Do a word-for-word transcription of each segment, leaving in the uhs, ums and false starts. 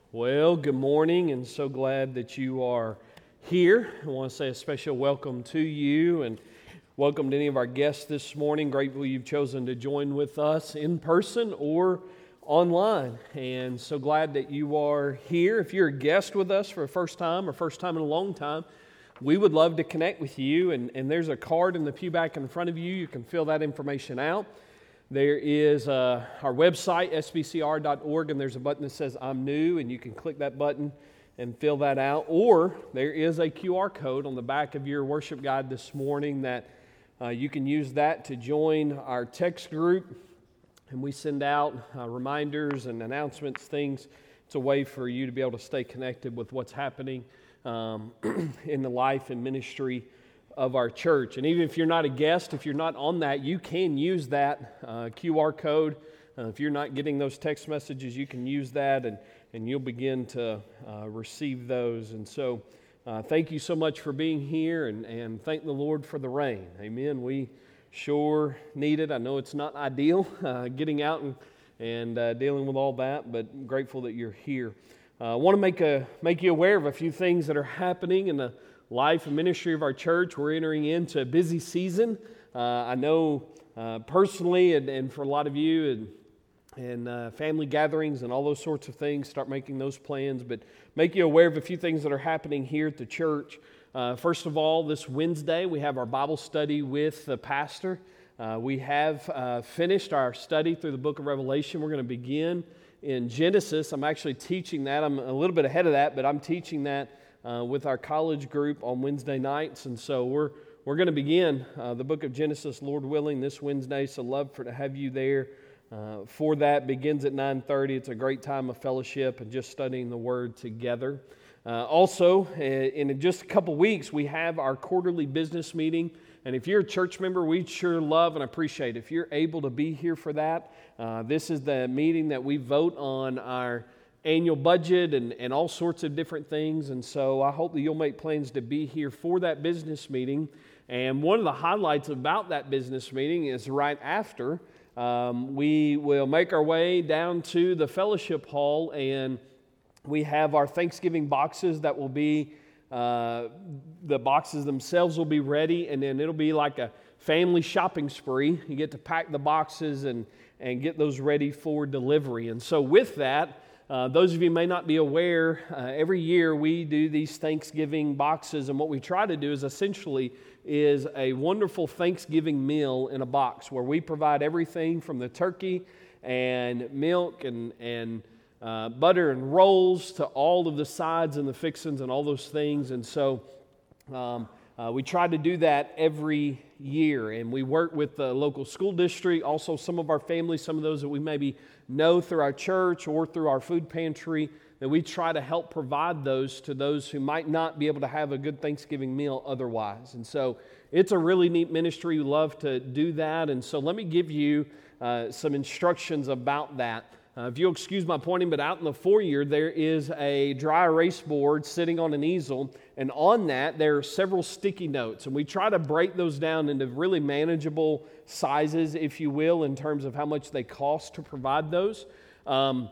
Well, good morning, and so glad that you are here. I want to say a special welcome to you, and welcome to any of our guests this morning. Grateful you've chosen to join with us in person or online, and so glad that you are here. If you're a guest with us for the first time or first time in a long time, we would love to connect with you, and, and there's a card in the pew back in front of you. You can fill that information out. There is uh, our website, s b c r dot org, and there's a button that says I'm new, and you can click that button and fill that out. Or there is a Q R code on the back of your worship guide this morning that uh, you can use that to join our text group, and we send out uh, reminders and announcements, things. It's a way for you to be able to stay connected with what's happening um, in the life and ministry of our church. And even if you're not a guest, if you're not on that, you can use that uh, Q R code. Uh, if you're not getting those text messages, you can use that, and, and you'll begin to uh, receive those. And so uh, thank you so much for being here, and, and thank the Lord for the rain. Amen. We sure need it. I know it's not ideal uh, getting out and, and uh, dealing with all that, but grateful that you're here. Uh, I want to make a make you aware of a few things that are happening in the life and ministry of our church. We're entering into a busy season. Uh, I know uh, personally, and, and for a lot of you, and, and uh, family gatherings and all those sorts of things, start making those plans. But make you aware of a few things that are happening here at the church. Uh, first of all, this Wednesday, we have our Bible study with the pastor. Uh, we have uh, finished our study through the book of Revelation. We're going to begin in Genesis. I'm actually teaching that. I'm a little bit ahead of that, but I'm teaching that Uh, with our college group on Wednesday nights, and so we're we're going to begin uh, the book of Genesis, Lord willing, this Wednesday. So love for to have you there uh, for that. Begins at nine thirty. It's a great time of fellowship and just studying the Word together. Uh, also, in just a couple weeks, we have our quarterly business meeting, and if you're a church member, we sure love and appreciate if you're able to be here for that. Uh, this is the meeting that we vote on our annual budget and, and all sorts of different things, and so I hope that you'll make plans to be here for that business meeting. And one of the highlights about that business meeting is right after, um, we will make our way down to the fellowship hall, and we have our Thanksgiving boxes that will be, uh, the boxes themselves will be ready, and then it'll be like a family shopping spree. You get to pack the boxes and, and get those ready for delivery. And so with that, Uh, those of you may not be aware, uh, every year we do these Thanksgiving boxes, and what we try to do is essentially is a wonderful Thanksgiving meal in a box where we provide everything from the turkey and milk and, and uh, butter and rolls to all of the sides and the fixings and all those things. And so um, uh, we try to do that every year, and we work with the local school district, also some of our families, some of those that we maybe know through our church or through our food pantry, that we try to help provide those to those who might not be able to have a good Thanksgiving meal otherwise. And so it's a really neat ministry. We love to do that. And so let me give you uh, some instructions about that. Uh, if you'll excuse my pointing, but out in the foyer there is a dry erase board sitting on an easel, and on that there are several sticky notes, and we try to break those down into really manageable sizes, if you will, in terms of how much they cost to provide those. Um,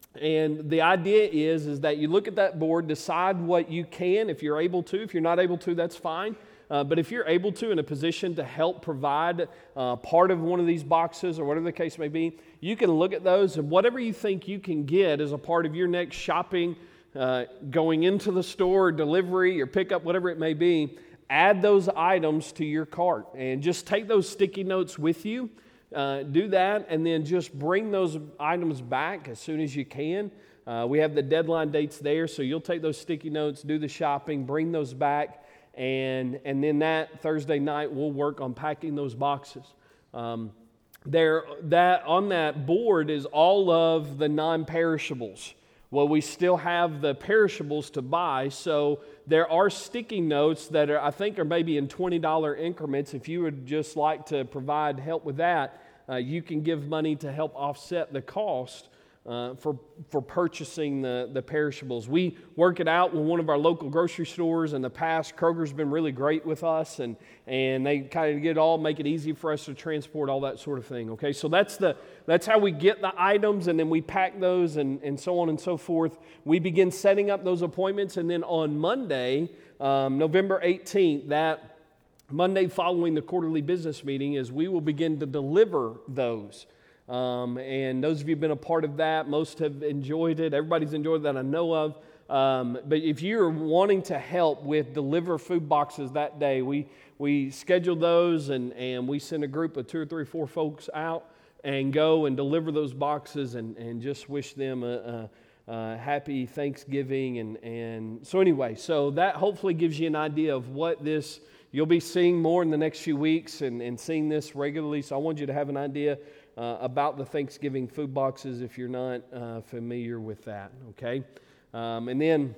and the idea is, is that you look at that board, decide what you can, if you're able to. If you're not able to, that's fine. Uh, but if you're able to, in a position to help provide uh, part of one of these boxes or whatever the case may be, you can look at those, and whatever you think you can get as a part of your next shopping, uh, going into the store, delivery, or pickup, whatever it may be, add those items to your cart. And just take those sticky notes with you. Uh, do that, and then just bring those items back as soon as you can. Uh, we have the deadline dates there, so you'll take those sticky notes, do the shopping, bring those back. And and then that Thursday night, we'll work on packing those boxes. Um, there, that on that board is all of the non-perishables. Well, we still have the perishables to buy, so there are sticky notes that are, I think, are maybe in twenty dollars increments. If you would just like to provide help with that, uh, you can give money to help offset the cost uh, for for purchasing the, the perishables. We work it out with one of our local grocery stores. In the past, Kroger's been really great with us, and, and they kind of get it all, make it easy for us to transport, all that sort of thing. Okay, so that's the that's how we get the items, and then we pack those, and, and so on and so forth. We begin setting up those appointments, and then on Monday, um, November eighteenth, that Monday following the quarterly business meeting, is we will begin to deliver those. Um, and those of you who have been a part of that, most have enjoyed it. Everybody's enjoyed that I know of. Um, but if you're wanting to help with deliver food boxes that day, we we schedule those, and, and we send a group of two or three or four folks out and go and deliver those boxes, and, and just wish them a, a, a happy Thanksgiving. And, and so anyway, so that hopefully gives you an idea of what this, you'll be seeing more in the next few weeks, and, and seeing this regularly. So I want you to have an idea Uh, about the Thanksgiving food boxes if you're not uh, familiar with that, okay? Um, and then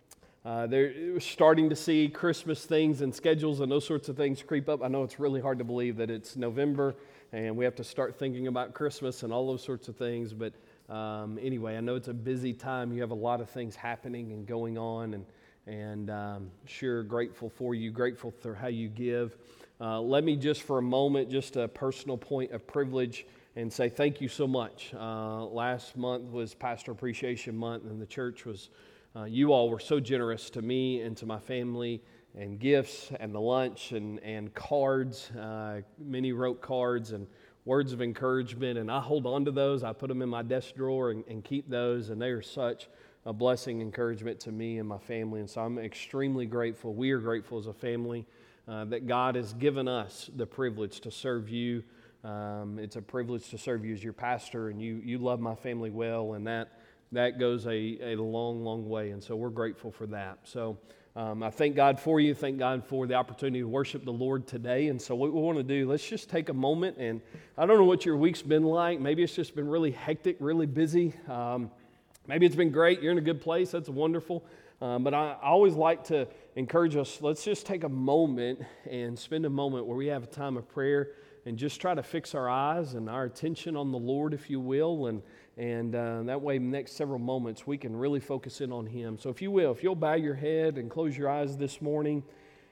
uh, they're starting to see Christmas things and schedules and those sorts of things creep up. I know it's really hard to believe that it's November and we have to start thinking about Christmas and all those sorts of things. But um, anyway, I know it's a busy time. You have a lot of things happening and going on, and, and um, sure, grateful for you, grateful for how you give. Uh, let me just for a moment, just a personal point of privilege, and say thank you so much. Uh, last month was Pastor Appreciation Month, and the church was, uh, you all were so generous to me and to my family, and gifts and the lunch and, and cards. Uh, many wrote cards and words of encouragement, and I hold on to those. I put them in my desk drawer and, and keep those, and they are such a blessing, encouragement to me and my family, and so I'm extremely grateful. We are grateful as a family uh, that God has given us the privilege to serve you. Um, it's a privilege to serve you as your pastor, and you you love my family well, and that that goes a, a long, long way, and so we're grateful for that. So um, I thank God for you, thank God for the opportunity to worship the Lord today. And so what we want to do, let's just take a moment, and I don't know what your week's been like. Maybe it's just been really hectic, really busy. Um, maybe it's been great. You're in a good place. That's wonderful. Um, but I, I always like to encourage us, let's just take a moment and spend a moment where we have a time of prayer, and just try to fix our eyes and our attention on the Lord, if you will, and and uh, that way, the next several moments, we can really focus in on Him. So if you will, if you'll bow your head and close your eyes this morning,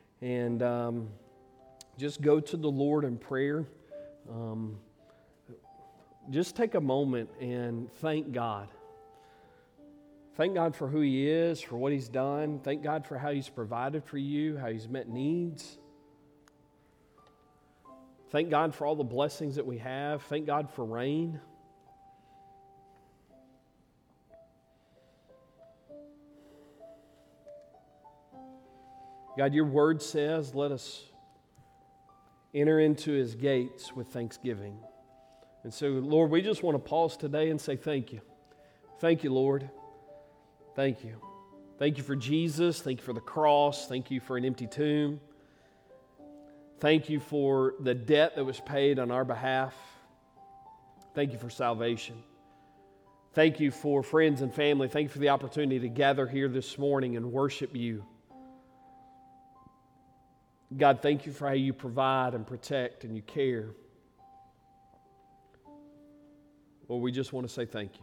and um, just go to the Lord in prayer. Um, just take a moment and thank God. Thank God for who He is, for what He's done. Thank God for how He's provided for you, how He's met needs. Thank God for all the blessings that we have. Thank God for rain. God, your word says, let us enter into His gates with thanksgiving. And so, Lord, we just want to pause today and say thank you. Thank you, Lord. Thank you. Thank you for Jesus. Thank you for the cross. Thank you for an empty tomb. Thank you for the debt that was paid on our behalf. Thank you for salvation. Thank you for friends and family. Thank you for the opportunity to gather here this morning and worship you. God, thank you for how you provide and protect and you care. Lord, we just want to say thank you.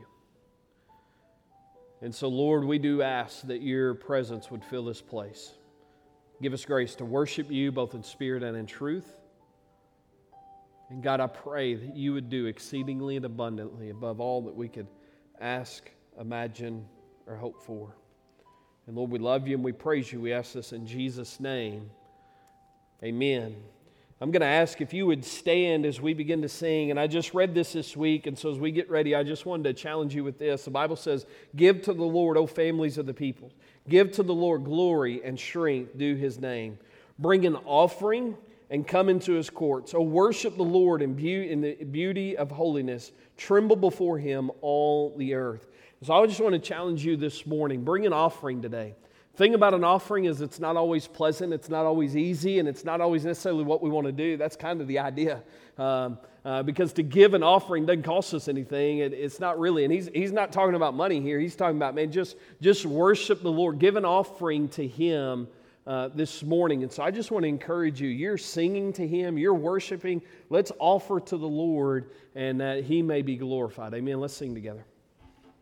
And so, Lord, we do ask that your presence would fill this place. Give us grace to worship you both in spirit and in truth. And God, I pray that you would do exceedingly and abundantly above all that we could ask, imagine, or hope for. And Lord, we love you and we praise you. We ask this in Jesus' name. Amen. I'm going to ask if you would stand as we begin to sing. And I just read this this week, and so as we get ready, I just wanted to challenge you with this. The Bible says, give to the Lord, O families of the people. Give to the Lord glory and strength due His name. Bring an offering and come into His courts. O worship the Lord in, be- in the beauty of holiness. Tremble before Him, all the earth. So I just want to challenge you this morning. Bring an offering today. The thing about an offering is it's not always pleasant, it's not always easy, and it's not always necessarily what we want to do. That's kind of the idea. Um, uh, because to give an offering doesn't cost us anything. It, it's not really, and he's he's not talking about money here. He's talking about, man, just, just worship the Lord. Give an offering to Him uh, this morning. And so I just want to encourage you. You're singing to Him. You're worshiping. Let's offer to the Lord, and that He may be glorified. Amen. Let's sing together.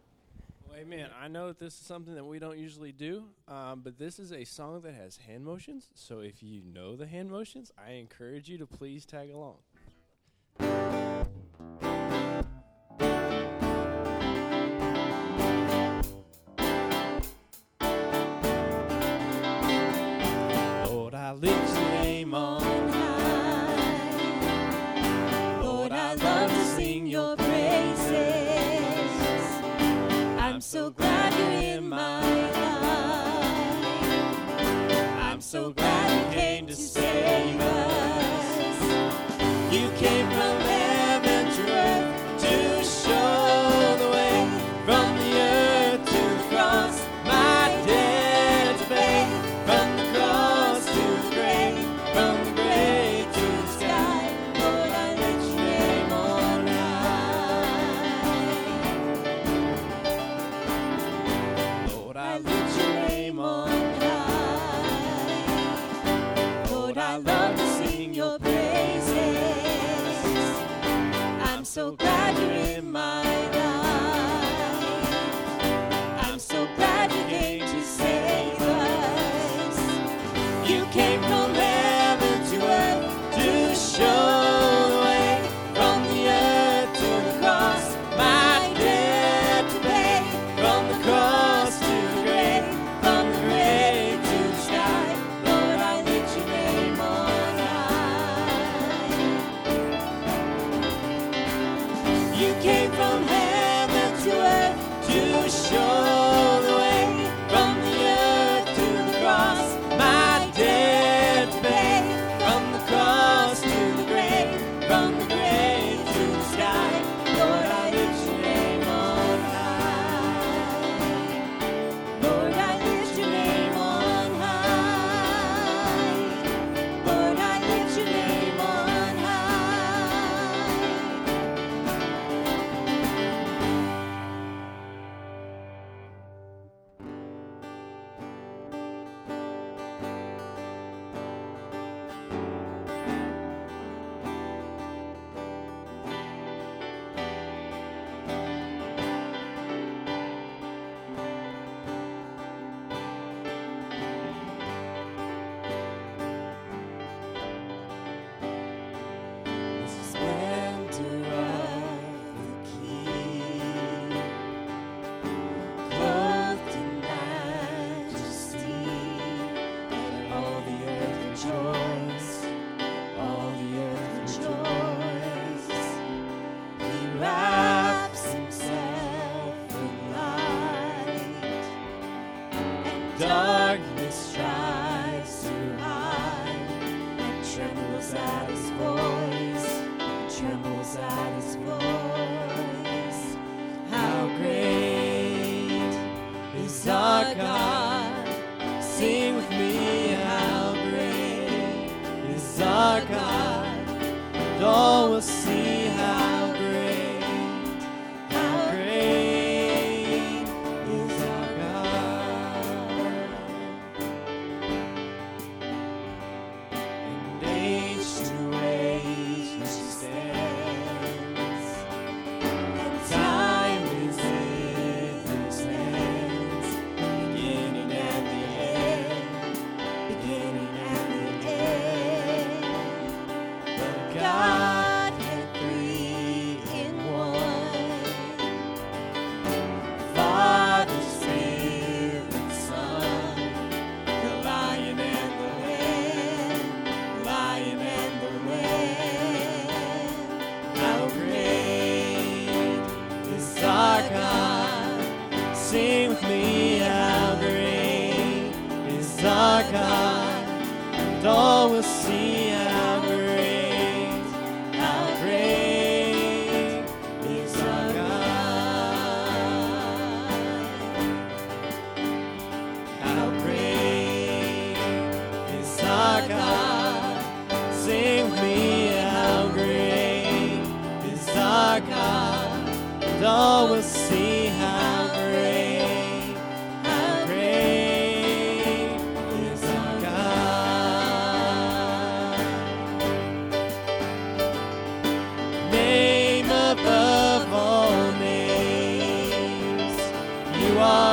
Amen. I know that this is something that we don't usually do, um, but this is a song that has hand motions. So if you know the hand motions, I encourage you to please tag along. Lord, I lift your name on high. Lord, I love to sing your praises. I'm so glad you're in my life. I'm so glad you came to save us. You came from heaven to earth to show the way, from the earth to the cross, my debt to pay, from the cross to the grave, from the grave to the sky. Lord, I lift your name on high. Lord, I lift your name on high. Lord, I love to sing your praises. I'm so glad you're in my life. I'm so glad you came to save us. You came from heaven to earth to show the way, from the earth to the cross, my debt to pay, from the cross to the grave, from the grave to the sky. Lord, I lift your name on high. You came from heaven to earth to show the way, from the earth to the cross, my debt to pay, from the cross to the grave, from the grave to the sky. Lord, I lift your name on high. Lord, I lift your name on high. Lord, I lift your name on The splendor of the King, clothed in majesty, and all the earth rejoice, all the earth rejoice. He wraps himself in light, and darkness tries to hide, and trembles at his voice, trembles at his voice. How great is our God? Sing with me, how great is our God? And all will see how great, how great is our God. And age to age he stands, and time is in his hands, beginning and the end, beginning and the end. The Godhead three in one, Father, Spirit, Son, the Lion and the Lamb, Lion and the Lamb. How great is our God? Sing with me, how great is our God? And all will see how great, how great is our God. How great is our God? Sing with me, how great is our God? And all will see how great, how great is our God.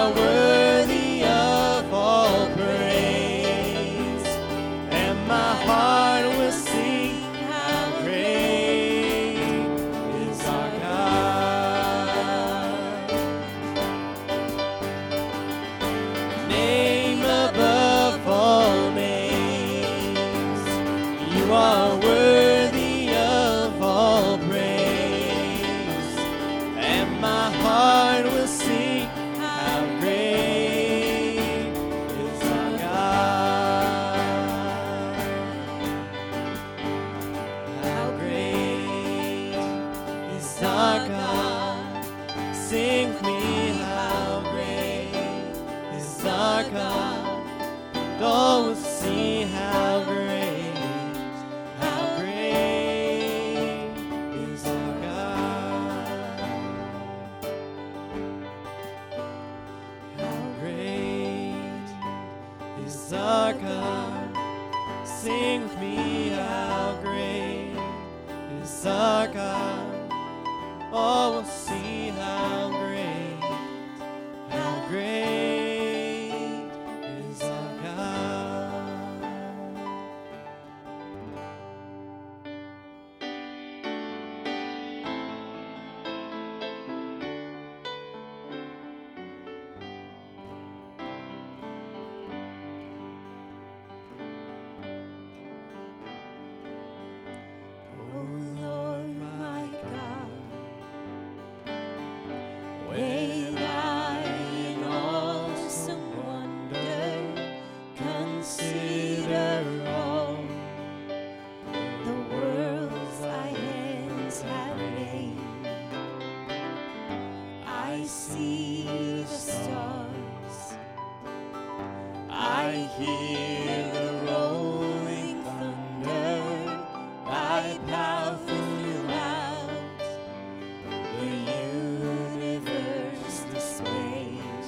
are worthy of all praise, and my heart will sing how great is our God. Name above all names, you are worthy of all praise, and my heart will sing how great is our God. How great is our God. Sing with me, how great is our God. And all will see how great, how great is our God. How great is our God. Sing with me, how great is our God. All will see how great, how great is our God. Oh Lord, my God, when I in awesome wonder consider all the worlds thy hands have made, I see the stars, I hear the rolling thunder, thy powerful throughout the universe displays.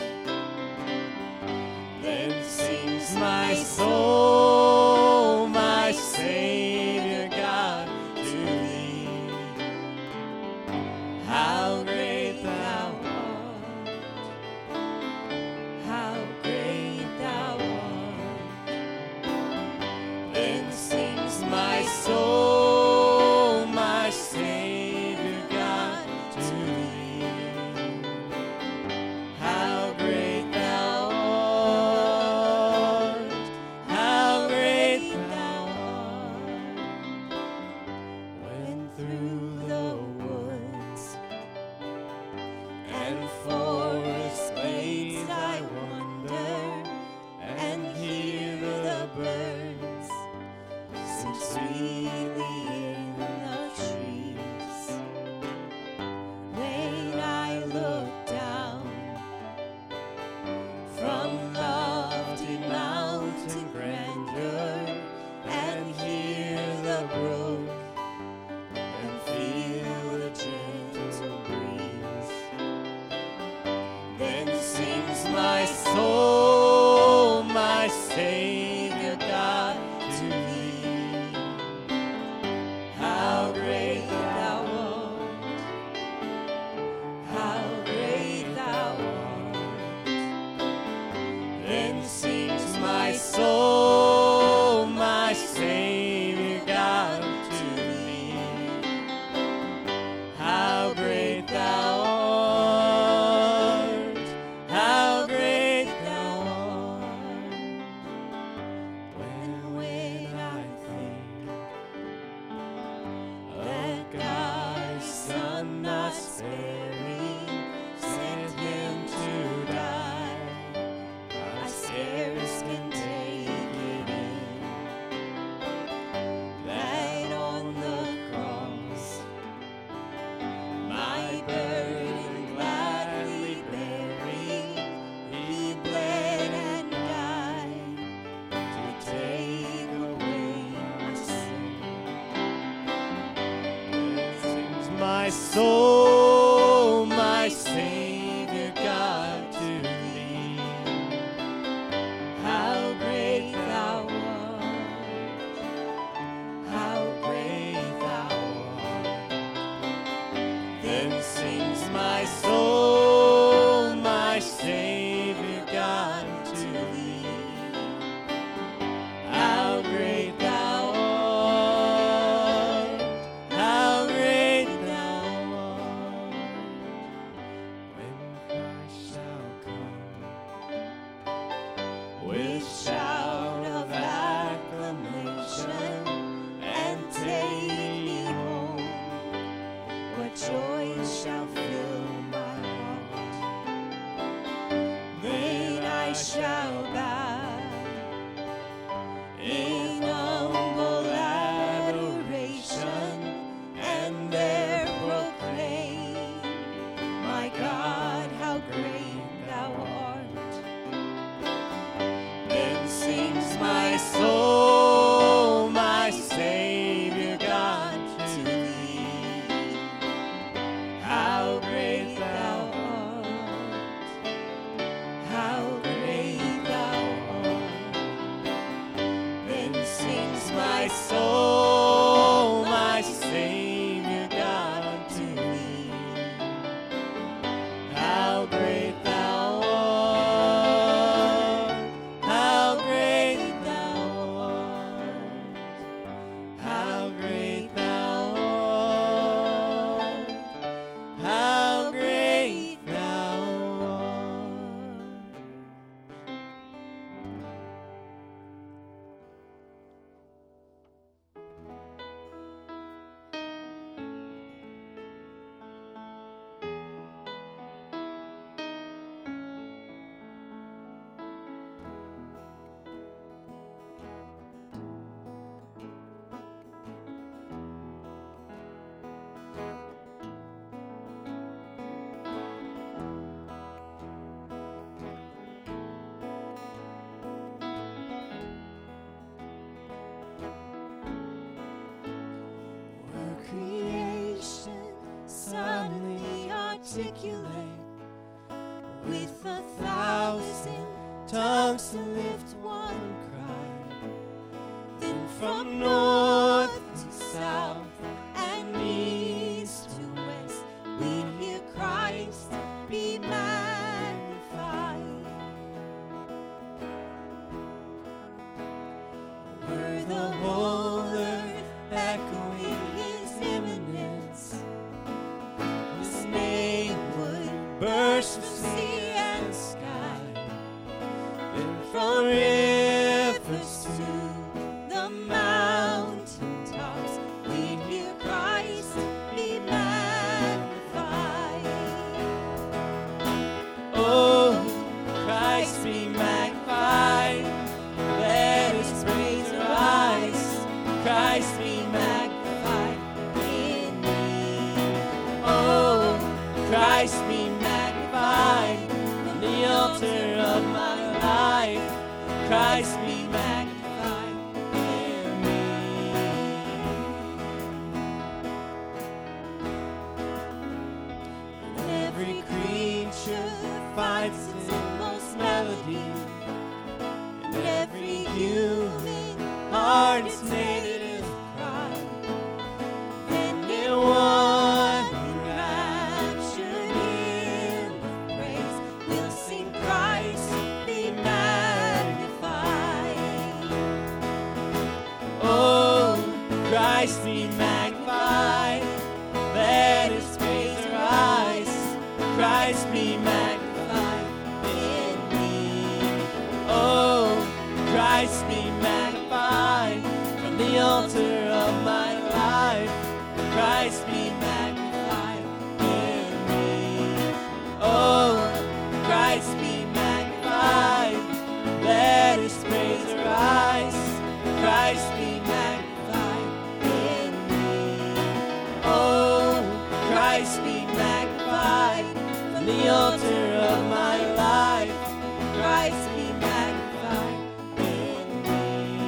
Then sings my soul, my Savior God, to thee. How great thou art, how great thou art. Then sings my soul, my Savior God, to thee. How great thou art, how great thou art. When through the woods and forest glades I wander and hear the birds sing sweetly in the trees. When I look down from lofty mountain grandeur and hear the brook and feel the gentle breeze, then sings my soul, my Savior God, to thee. How great thou art, how great thou art. Then sings my soul, my Savior God, to thee. How great thou art, how great thou art. When, when I think that God's Son not sparing sent him to die, I stare with shout of acclamation and take me home. What joy shall fill my heart? Then I shall bow in humble adoration and there proclaim, my God, how great thou art. Then sings my soul, my Savior God, to thee. How great thou art, how great thou art. Then sings my soul, my Savior God, to thee. How great thou art, how great thou art, how great thou art, how great thou art. Were creation suddenly articulate with a thousand tongues to lift one cry, then from north to south and east to west we'd hear Christ be magnified. Were the whole earth echoing his imminence, his name would burst from sea and sky. Then from rivers to the mountaintops, we'd hear Christ be magnified. Oh, Christ be magnified. Let his praise arise. Christ be magnified in me. Oh, Christ be magnified on the altar of my life. Christ be magnified in me. And every creature finds its inmost melody, and every human heart is native cry. Then in one enraptured hymn of praise, we'll sing Christ be magnified. Oh, Christ be magnified. Let his praise arise. Christ be magnified in me. Oh, Christ be magnified from the altar of my life. Christ be magnified in me. Oh, Christ be magnified. Let his praise arise. Christ be magnified in me. Oh, Christ be magnified from the altar of my life. Christ be magnified in me.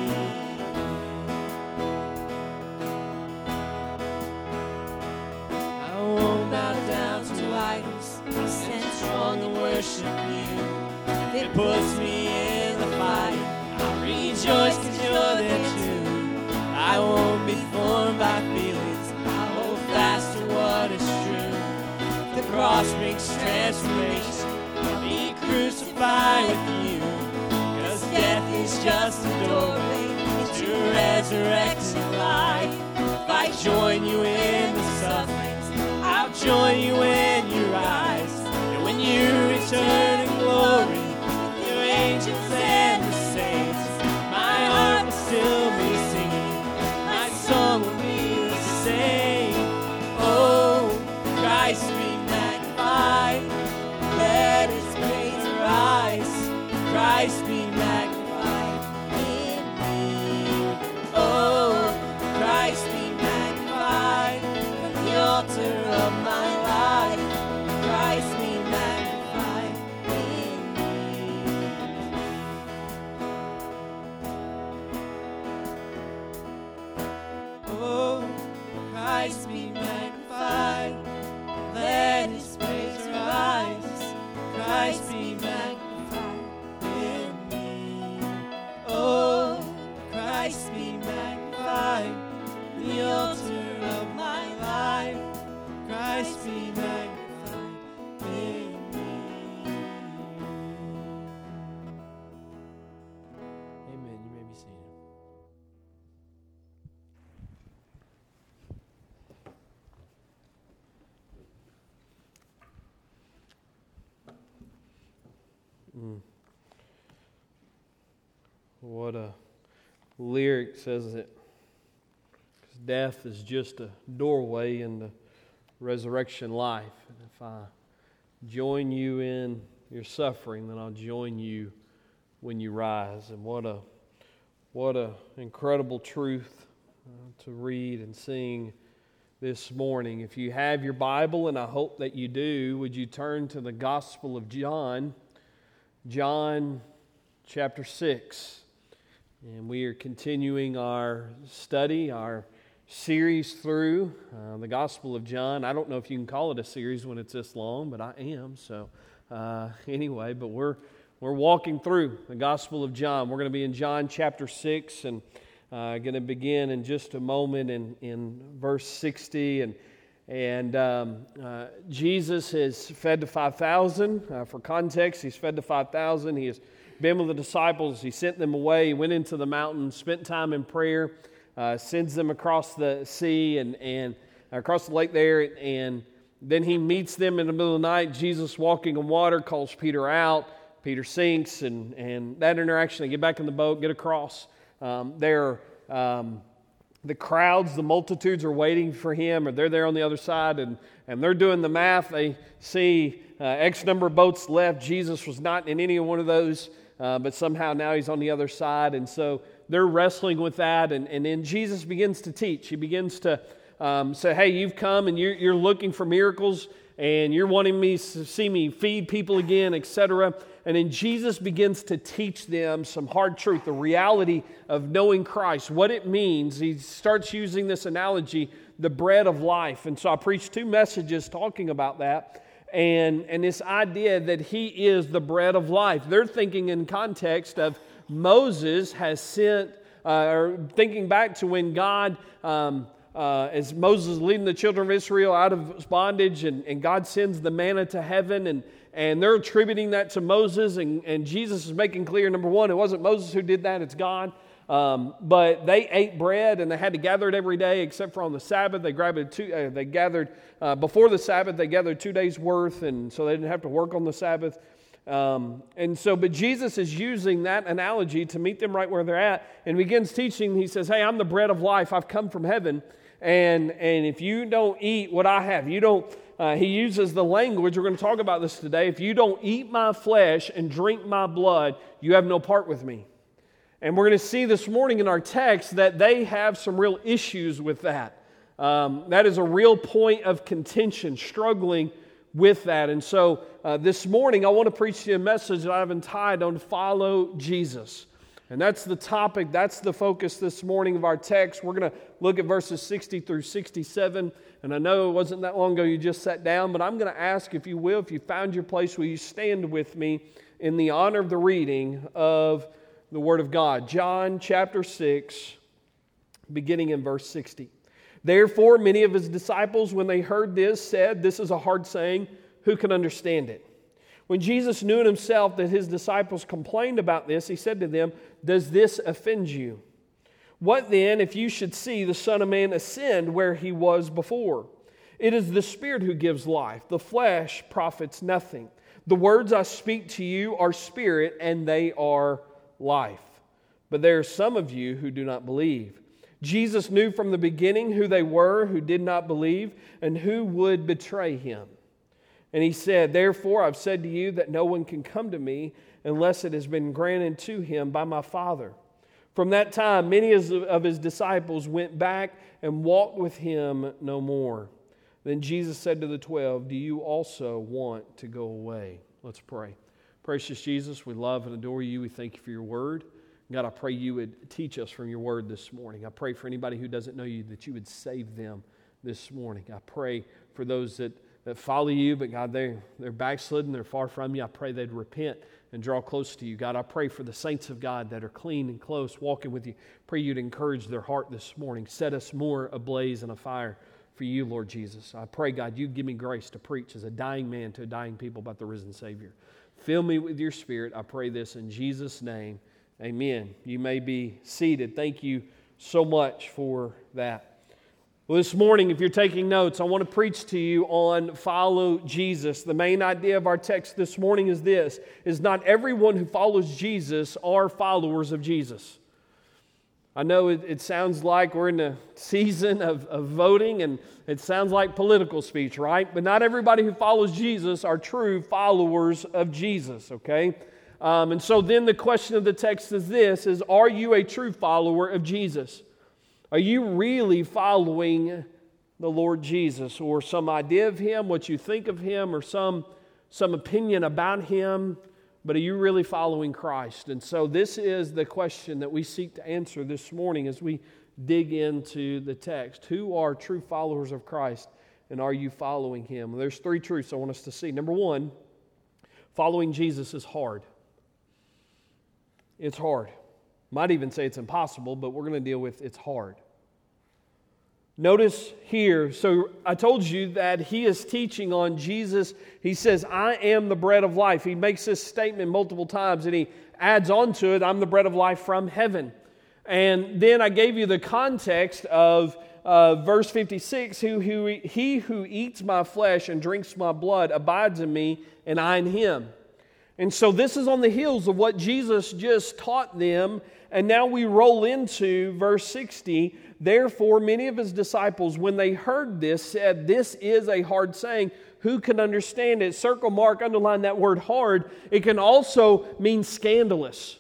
I won't bow down to idols. I'll stand strong and worship you. If it puts me in the fight, I'll rejoice because you're there too. I won't be formed by feelings. I'll hold fast to what is true. The cross brings transformation. I'll be crucified with you. Cause death is just a doorway to resurrection life. If I join you in the sufferings, I'll join you when you rise. And when you return in glory, with your angels and the Christ be magnified in me. Oh, Christ be magnified from the altar of my life. Christ be magnified in me. Oh, Christ be magnified. Let His praise rise. Christ be magnified in me. Oh, Christ be magnified. The altar of my life. Christ be magnified in me. Amen. You may be seated. Mm. What a lyric says it. 'Cause death is just a doorway into resurrection life. And if I join you in your suffering, then I'll join you when you rise. And what a what a incredible truth uh, to read and sing this morning. If you have your Bible, and I hope that you do, would you turn to the Gospel of John, John chapter six. And we are continuing our study, our series through uh, the Gospel of John. I don't know if you can call it a series when it's this long, but I am. So uh, anyway, but we're we're walking through the Gospel of John. We're going to be in John chapter six, and uh, going to begin in just a moment in, in verse sixty. And and um, uh, Jesus has fed the five thousand. Uh, for context, He's fed the five thousand. He has been with the disciples. He sent them away. He went into the mountain, spent time in prayer. Uh, sends them across the sea and, and across the lake there, and then He meets them in the middle of the night. Jesus walking on water calls Peter out. Peter sinks, and, and that interaction, they get back in the boat, get across. Um, there, um, the crowds, the multitudes are waiting for Him, or they're there on the other side, and, and they're doing the math. They see uh, X number of boats left. Jesus was not in any one of those, uh, but somehow now He's on the other side, and so they're wrestling with that, and, and then Jesus begins to teach. He begins to um, say, hey, you've come and you're, you're looking for miracles, and you're wanting me to see me feed people again, et cetera. And then Jesus begins to teach them some hard truth, the reality of knowing Christ, what it means. He starts using this analogy, the bread of life. And so I preached two messages talking about that, and, and this idea that He is the bread of life. They're thinking in context of Moses has sent, uh, or thinking back to when God, um, uh, as Moses is leading the children of Israel out of bondage, and, and God sends the manna to heaven, and, and they're attributing that to Moses, and, and Jesus is making clear, number one, it wasn't Moses who did that, it's God. Um, but they ate bread, and they had to gather it every day except for on the Sabbath. They gathered two, uh, they gathered uh, before the Sabbath, they gathered two days' worth, and so they didn't have to work on the Sabbath. Um, and so, but Jesus is using that analogy to meet them right where they're at, and begins teaching. He says, hey, I'm the bread of life. I've come from heaven, and and if you don't eat what I have, you don't, uh, he uses the language, we're going to talk about this today, if you don't eat my flesh and drink my blood, you have no part with me. And we're going to see this morning in our text that they have some real issues with that. Um, that is a real point of contention, struggling with that. And so uh, this morning I want to preach to you a message that I've entitled Follow Jesus. And that's the topic, that's the focus this morning of our text. We're going to look at verses sixty through sixty-seven. And I know it wasn't that long ago you just sat down, but I'm going to ask, if you will, if you found your place, will you stand with me in the honor of the reading of the Word of God. John chapter six, beginning in verse sixty. Therefore, many of His disciples, when they heard this, said, this is a hard saying, who can understand it? When Jesus knew in Himself that His disciples complained about this, He said to them, does this offend you? What then if you should see the Son of Man ascend where He was before? It is the Spirit who gives life. The flesh profits nothing. The words I speak to you are spirit, and they are life. But there are some of you who do not believe. Jesus knew from the beginning who they were who did not believe and who would betray Him. And he said, "Therefore I've said to you that no one can come to me unless it has been granted to him by my Father." From that time, many of his disciples went back and walked with him no more. Then Jesus said to the twelve, "Do you also want to go away?" Let's pray. Precious Jesus, we love and adore you. We thank you for your word. God, I pray you would teach us from your word this morning. I pray for anybody who doesn't know you that you would save them this morning. I pray for those that, that follow you, but God, they, they're backslidden, they're far from you. I pray they'd repent and draw close to you. God, I pray for the saints of God that are clean and close, walking with you. Pray you'd encourage their heart this morning. Set us more ablaze and afire for you, Lord Jesus. I pray, God, you give me grace to preach as a dying man to a dying people about the risen Savior. Fill me with your Spirit. I pray this in Jesus' name. Amen. You may be seated. Thank you so much for that. Well, this morning, if you're taking notes, I want to preach to you on follow Jesus. The main idea of our text this morning is this, is not everyone who follows Jesus are followers of Jesus. I know it, it sounds like we're in a season of, of voting, and it sounds like political speech, right? But not everybody who follows Jesus are true followers of Jesus, okay? Um, and so then the question of the text is this, is are you a true follower of Jesus? Are you really following the Lord Jesus, or some idea of Him, what you think of Him, or some, some opinion about Him, but are you really following Christ? And so this is the question that we seek to answer this morning as we dig into the text. Who are true followers of Christ, and are you following Him? Well, there's three truths I want us to see. Number one, following Jesus is hard. It's hard. Might even say it's impossible, but we're going to deal with it's hard. Notice here, so I told you that he is teaching on Jesus. He says, "I am the bread of life." He makes this statement multiple times, and he adds on to it, "I'm the bread of life from heaven." And then I gave you the context of uh, verse fifty-six, who, who, "He who eats my flesh and drinks my blood abides in me, and I in him." And so this is on the heels of what Jesus just taught them. And now we roll into verse sixty. "Therefore, many of his disciples, when they heard this, said, 'This is a hard saying. Who can understand it?'" Circle, mark, underline that word hard. It can also mean scandalous.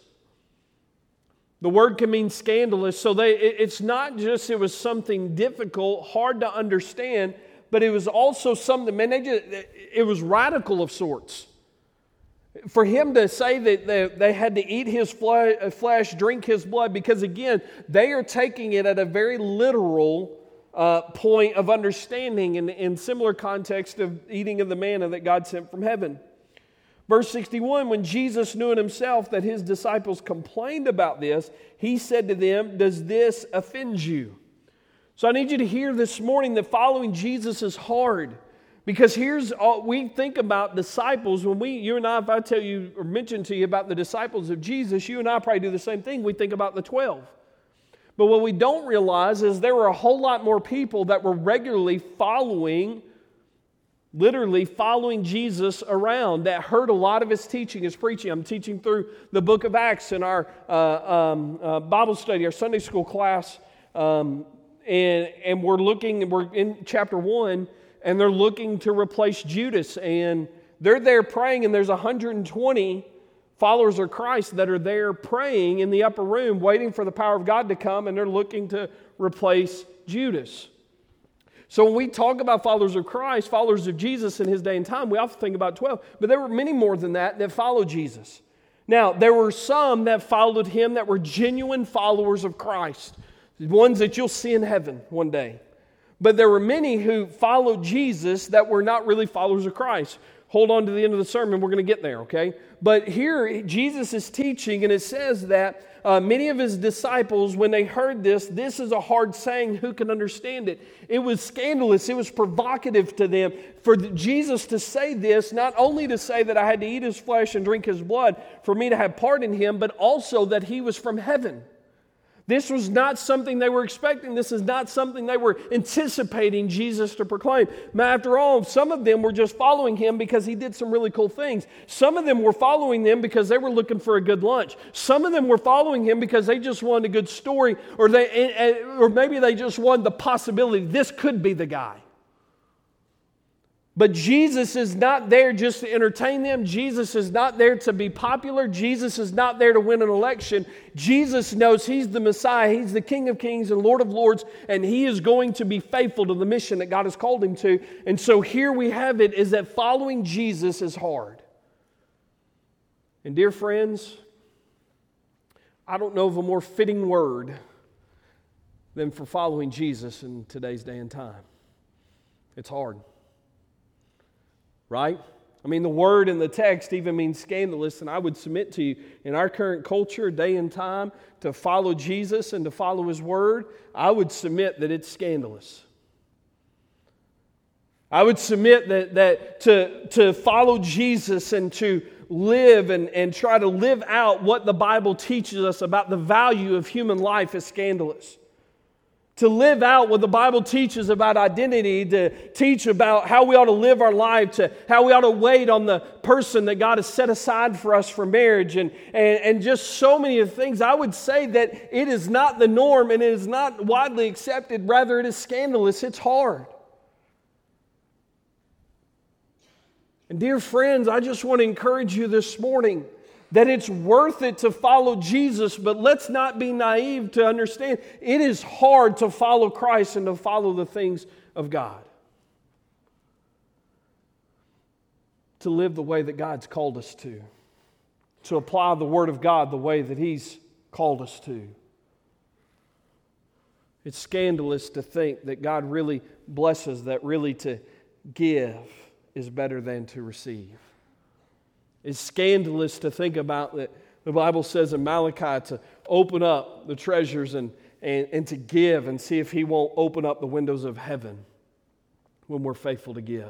The word can mean scandalous. So they, it's not just it was something difficult, hard to understand, but it was also something, man, they just, it was radical of sorts. For him to say that they, they had to eat his flesh, drink his blood, because again, they are taking it at a very literal uh, point of understanding in, in similar context of eating of the manna that God sent from heaven. Verse sixty-one, "When Jesus knew in himself that his disciples complained about this, he said to them, 'Does this offend you?'" So I need you to hear this morning that following Jesus is hard. Because here's all, we think about disciples, when we, you and I, if I tell you or mention to you about the disciples of Jesus, you and I probably do the same thing. We think about the twelve. But what we don't realize is there were a whole lot more people that were regularly following, literally following Jesus around, that heard a lot of his teaching, his preaching. I'm teaching through the book of Acts in our uh, um, uh, Bible study, our Sunday school class, um, and, and we're looking, we're in chapter one, and they're looking to replace Judas. And they're there praying, and there's one hundred twenty followers of Christ that are there praying in the upper room, waiting for the power of God to come, and they're looking to replace Judas. So when we talk about followers of Christ, followers of Jesus in his day and time, we often think about twelve. But there were many more than that that followed Jesus. Now, there were some that followed him that were genuine followers of Christ, ones that you'll see in heaven one day. But there were many who followed Jesus that were not really followers of Christ. Hold on to the end of the sermon. We're going to get there, okay? But here, Jesus is teaching, and it says that uh, many of his disciples, when they heard this, "This is a hard saying. Who can understand it?" It was scandalous. It was provocative to them. For Jesus to say this, not only to say that I had to eat his flesh and drink his blood for me to have part in him, but also that he was from heaven. This was not something they were expecting. This is not something they were anticipating Jesus to proclaim. After all, some of them were just following him because he did some really cool things. Some of them were following them because they were looking for a good lunch. Some of them were following him because they just wanted a good story, or they, or maybe they just wanted the possibility this could be the guy. But Jesus is not there just to entertain them. Jesus is not there to be popular. Jesus is not there to win an election. Jesus knows He's the Messiah. He's the King of Kings and Lord of Lords, and He is going to be faithful to the mission that God has called Him to. And so here we have it, is that following Jesus is hard. And dear friends, I don't know of a more fitting word than for following Jesus in today's day and time. It's hard. Right? I mean, the word in the text even means scandalous, and I would submit to you, in our current culture, day and time, to follow Jesus and to follow His word, I would submit that it's scandalous. I would submit that, that to, to follow Jesus and to live and, and try to live out what the Bible teaches us about the value of human life is scandalous. To live out what the Bible teaches about identity, to teach about how we ought to live our life, to how we ought to wait on the person that God has set aside for us for marriage, and, and, and just so many of the things. I would say that it is not the norm and it is not widely accepted. Rather, it is scandalous. It's hard. And dear friends, I just want to encourage you this morning that it's worth it to follow Jesus, but let's not be naive to understand it is hard to follow Christ and to follow the things of God. To live the way that God's called us to. To apply the Word of God the way that He's called us to. It's scandalous to think that God really blesses, that really to give is better than to receive. It's scandalous to think about that the Bible says in Malachi to open up the treasures and, and, and to give and see if He won't open up the windows of heaven when we're faithful to give.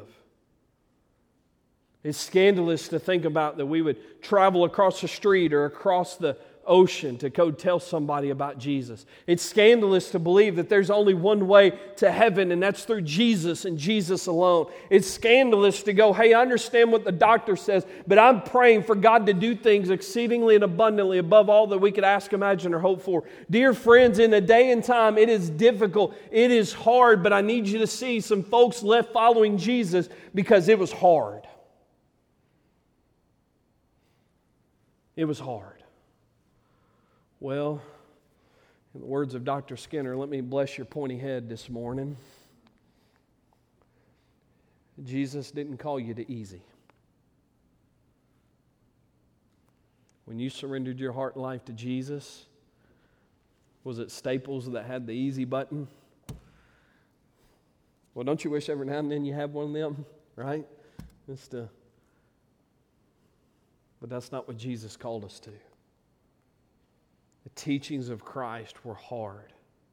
It's scandalous to think about that we would travel across the street or across the ocean to go tell somebody about Jesus. It's scandalous to believe that there's only one way to heaven, and that's through Jesus and Jesus alone. It's scandalous to go, hey, I understand what the doctor says, but I'm praying for God to do things exceedingly and abundantly above all that we could ask, imagine, or hope for. Dear friends, in a day and time, it is difficult, it is hard, but I need you to see some folks left following Jesus because it was hard. It was hard. Well, in the words of Doctor Skinner, let me bless your pointy head this morning. Jesus didn't call you to easy. When you surrendered your heart and life to Jesus, was it Staples that had the easy button? Well, don't you wish every now and then you had one of them, right? Just to, but that's not what Jesus called us to. The teachings of Christ were hard.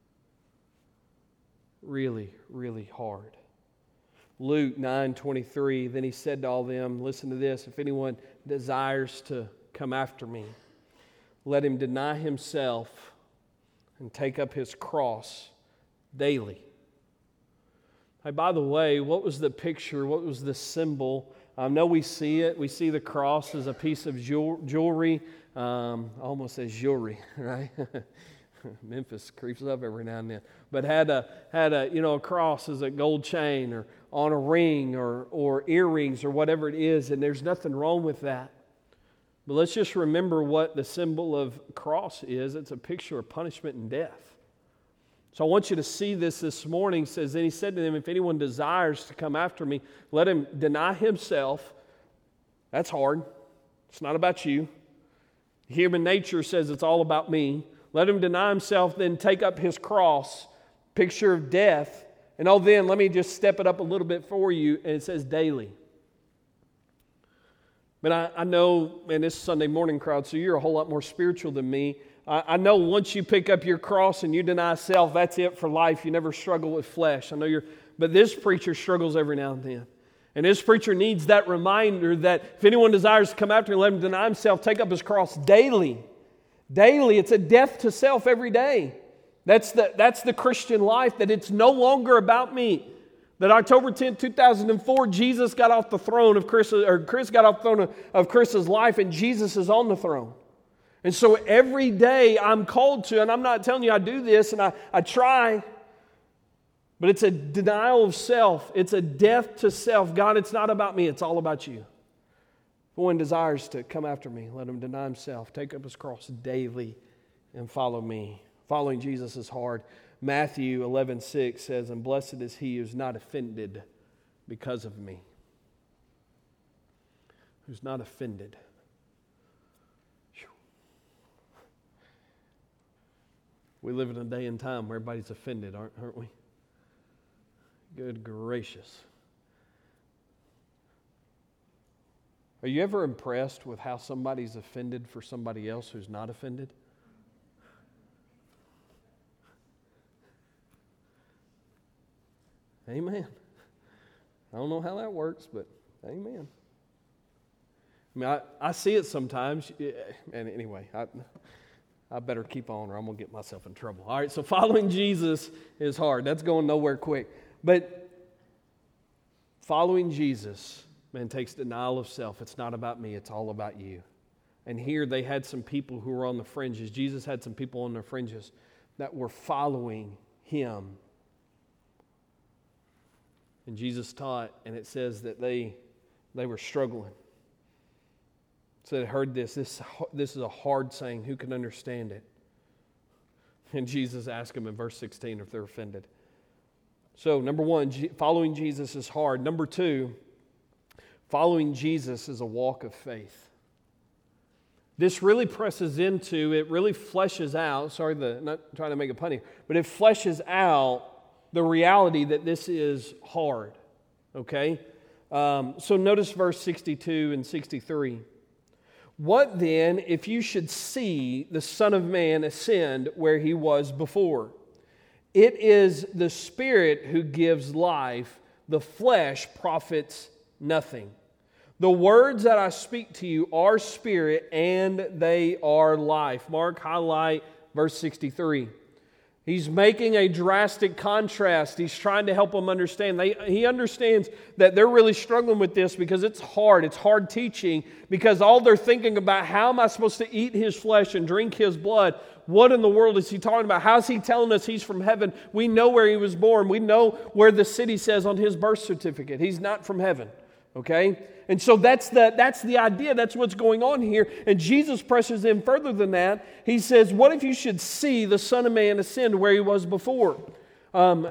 Really, really hard. Luke nine twenty-three, then He said to all them, listen to this, if anyone desires to come after me, let him deny himself and take up his cross daily. Hey, by the way, what was the picture? What was the symbol? I know we see it. We see the cross as a piece of jewelry. Um, I almost says jewelry, right? Memphis creeps up every now and then. But had a had a you know a cross as a gold chain or on a ring or or earrings or whatever it is, and there's nothing wrong with that. But let's just remember what the symbol of cross is. It's a picture of punishment and death. So I want you to see this this morning. It says, then He said to them, if anyone desires to come after me, let him deny himself. That's hard. It's not about you. Human nature says it's all about me. Let him deny himself, then take up his cross, picture of death. And oh, then let me just step it up a little bit for you. And it says daily. But I, I know, and this Sunday morning crowd, so you're a whole lot more spiritual than me. I, I know once you pick up your cross and you deny self, that's it for life. You never struggle with flesh. I know you're, but this preacher struggles every now and then. And this preacher needs that reminder that if anyone desires to come after him, let him deny himself, take up his cross daily. Daily. It's a death to self every day. That's the, that's the Christian life, that it's no longer about me. That October tenth, two thousand four, Jesus got off the throne of Chris, or Chris got off the throne of, of Chris's life, and Jesus is on the throne. And so every day I'm called to, and I'm not telling you I do this, and I, I try, But it's a denial of self. It's a death to self. God, it's not about me. It's all about you. If one desires to come after me, let him deny himself, take up his cross daily, and follow me. Following Jesus is hard. Matthew eleven six says, and blessed is he who is not offended because of me. Who's not offended. Whew. We live in a day and time where everybody's offended, aren't, aren't we? Good gracious. Are you ever impressed with how somebody's offended for somebody else who's not offended? Amen. I don't know how that works, but amen. I mean, I, I see it sometimes. And anyway, I, I better keep on or I'm going to get myself in trouble. All right, so following Jesus is hard. That's going nowhere quick. But following Jesus, man, takes denial of self. It's not about me. It's all about you. And here they had some people who were on the fringes. Jesus had some people on the fringes that were following him. And Jesus taught, and it says that they they were struggling. So they heard this. This, this is a hard saying. Who can understand it? And Jesus asked them in verse sixteen if they're offended. So, number one, following Jesus is hard. Number two, following Jesus is a walk of faith. This really presses into, it really fleshes out, sorry, the, not trying to make a pun here, but it fleshes out the reality that this is hard, okay? Um, so notice verse sixty-two and sixty-three. What then if you should see the Son of Man ascend where he was before? It is the Spirit who gives life. The flesh profits nothing. The words that I speak to you are spirit and they are life. Mark, highlight verse sixty-three. He's making a drastic contrast. He's trying to help them understand. They, he understands that they're really struggling with this because it's hard. It's hard teaching because all they're thinking about, how am I supposed to eat his flesh and drink his blood? What in the world is he talking about? How's he telling us he's from heaven? We know where he was born. We know where the city says on his birth certificate. He's not from heaven. Okay? And so that's the, that's the idea. That's what's going on here. And Jesus presses in further than that. He says, what if you should see the Son of Man ascend where he was before? Um,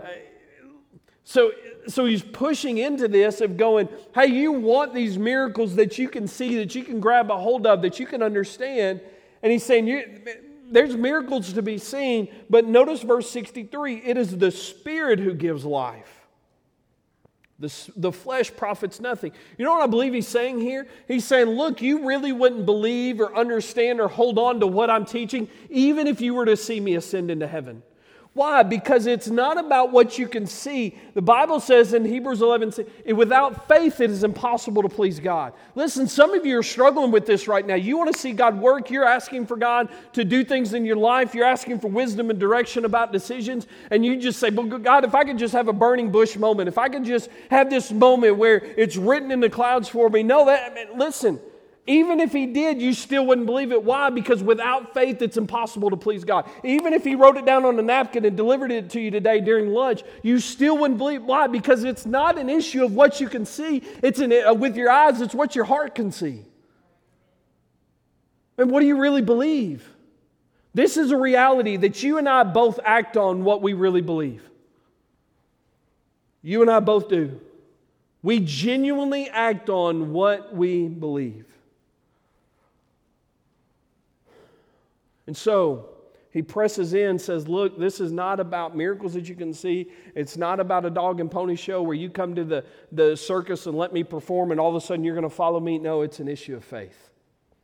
so, so he's pushing into this of going, hey, you want these miracles that you can see, that you can grab a hold of, that you can understand. And he's saying, you, there's miracles to be seen. But notice verse sixty-three. It is the Spirit who gives life. The, the flesh profits nothing. You know what I believe he's saying here? He's saying, look, you really wouldn't believe or understand or hold on to what I'm teaching, even if you were to see me ascend into heaven. Why? Because it's not about what you can see. The Bible says in Hebrews eleven, without faith it is impossible to please God. Listen, some of you are struggling with this right now. You want to see God work. You're asking for God to do things in your life. You're asking for wisdom and direction about decisions. And you just say, well, God, if I could just have a burning bush moment, if I could just have this moment where it's written in the clouds for me. No, that, listen. Even if he did, you still wouldn't believe it. Why? Because without faith, it's impossible to please God. Even if he wrote it down on a napkin and delivered it to you today during lunch, you still wouldn't believe. Why? Because it's not an issue of what you can see. It's an, uh, with your eyes, it's what your heart can see. And what do you really believe? This is a reality that you and I both act on what we really believe. You and I both do. We genuinely act on what we believe. And so he presses in, says, look, this is not about miracles that you can see. It's not about a dog and pony show where you come to the, the circus and let me perform and all of a sudden you're going to follow me. No, it's an issue of faith.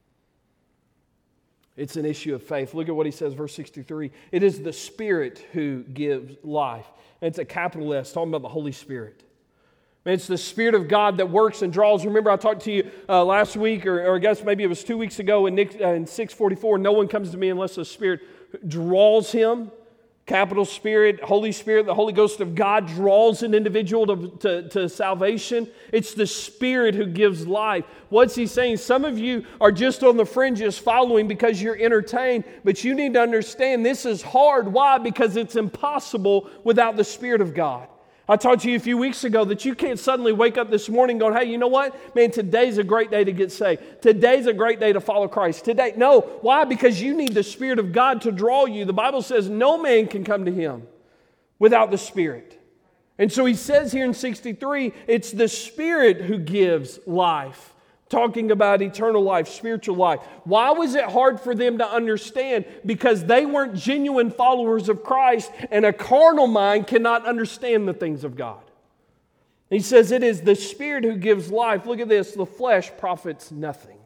It's an issue of faith. Look at what he says, verse sixty-three. It is the Spirit who gives life. And it's a capital S, talking about the Holy Spirit. It's the Spirit of God that works and draws. Remember I talked to you uh, last week, or, or I guess maybe it was two weeks ago in, Nick, uh, in six forty-four, no one comes to me unless the Spirit draws him. Capital Spirit, Holy Spirit, the Holy Ghost of God draws an individual to, to, to salvation. It's the Spirit who gives life. What's he saying? Some of you are just on the fringes following because you're entertained, but you need to understand this is hard. Why? Because it's impossible without the Spirit of God. I talked to you a few weeks ago that you can't suddenly wake up this morning going, hey, you know what? Man, today's a great day to get saved. Today's a great day to follow Christ. Today, no. Why? Because you need the Spirit of God to draw you. The Bible says no man can come to Him without the Spirit. And so he says here in sixty-three, it's the Spirit who gives life. Talking about eternal life, spiritual life. Why was it hard for them to understand? Because they weren't genuine followers of Christ, and a carnal mind cannot understand the things of God. He says it is the Spirit who gives life. Look at this. The flesh profits nothing.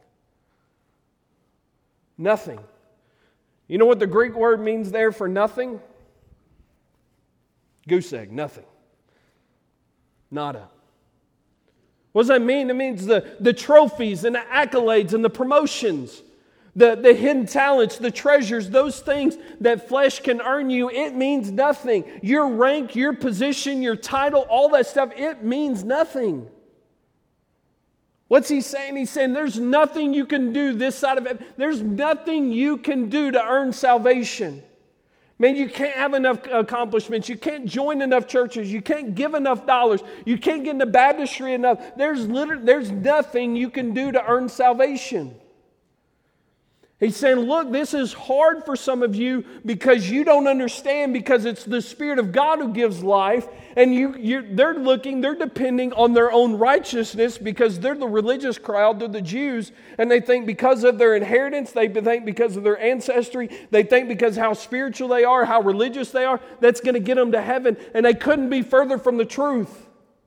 Nothing. You know what the Greek word means there for nothing? Goose egg, nothing. Nada. What does that mean? It means the, the trophies and the accolades and the promotions, the, the hidden talents, the treasures, those things that flesh can earn you, it means nothing. Your rank, your position, your title, all that stuff, it means nothing. What's he saying? He's saying there's nothing you can do this side of it. There's nothing you can do to earn salvation. Man, you can't have enough accomplishments. You can't join enough churches. You can't give enough dollars. You can't get into baptistry enough. There's literally, there's nothing you can do to earn salvation. He's saying, look, this is hard for some of you because you don't understand, because it's the Spirit of God who gives life, and you, you, they're looking, they're depending on their own righteousness because they're the religious crowd, they're the Jews, and they think because of their inheritance, they think because of their ancestry, they think because how spiritual they are, how religious they are, that's going to get them to heaven, and they couldn't be further from the truth.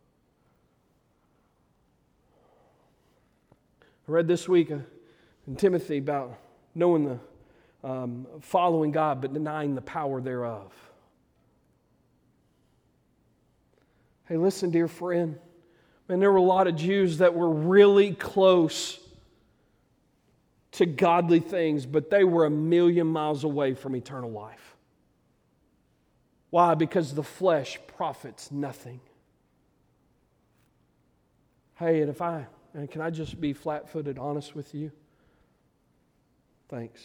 I read this week in Timothy about knowing the, um, following God, but denying the power thereof. Hey, listen, dear friend. Man, there were a lot of Jews that were really close to godly things, but they were a million miles away from eternal life. Why? Because the flesh profits nothing. Hey, and if I, and can I just be flat-footed honest with you? Thanks.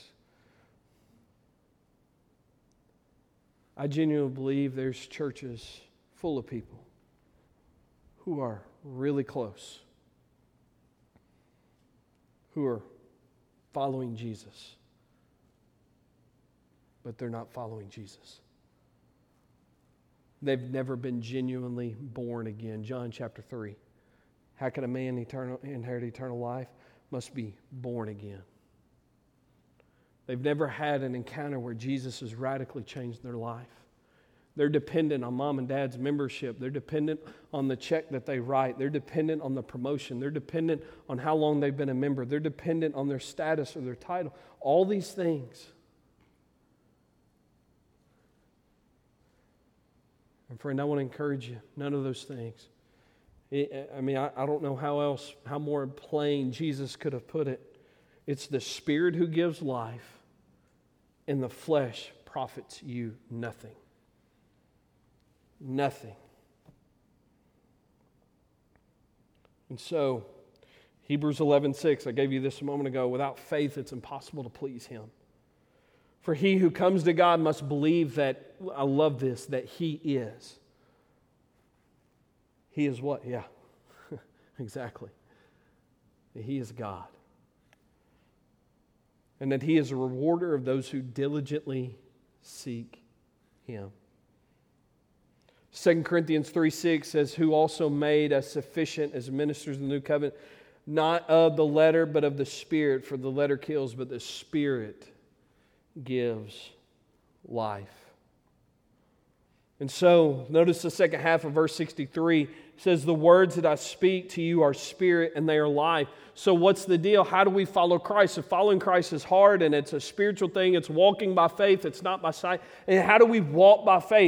I genuinely believe there's churches full of people who are really close, who are following Jesus, but they're not following Jesus. They've never been genuinely born again. John chapter three. How can a man eternal, inherit eternal life? Must be born again. They've never had an encounter where Jesus has radically changed their life. They're dependent on mom and dad's membership. They're dependent on the check that they write. They're dependent on the promotion. They're dependent on how long they've been a member. They're dependent on their status or their title. All these things. And friend, I want to encourage you, none of those things. I mean, I don't know how else, how more plain Jesus could have put it. It's the Spirit who gives life, and the flesh profits you nothing. Nothing. And so, Hebrews eleven six, I gave you this a moment ago, without faith it's impossible to please Him. For he who comes to God must believe that, I love this, that He is. He is what? Yeah, exactly. He is God. And that He is a rewarder of those who diligently seek Him. Second Corinthians three six says, who also made us sufficient as ministers of the new covenant, not of the letter, but of the Spirit. For the letter kills, but the Spirit gives life. And so, notice the second half of verse sixty-three. It says, the words that I speak to you are spirit and they are life. So what's the deal? How do we follow Christ? If following Christ is hard and it's a spiritual thing, it's walking by faith, it's not by sight. And how do we walk by faith?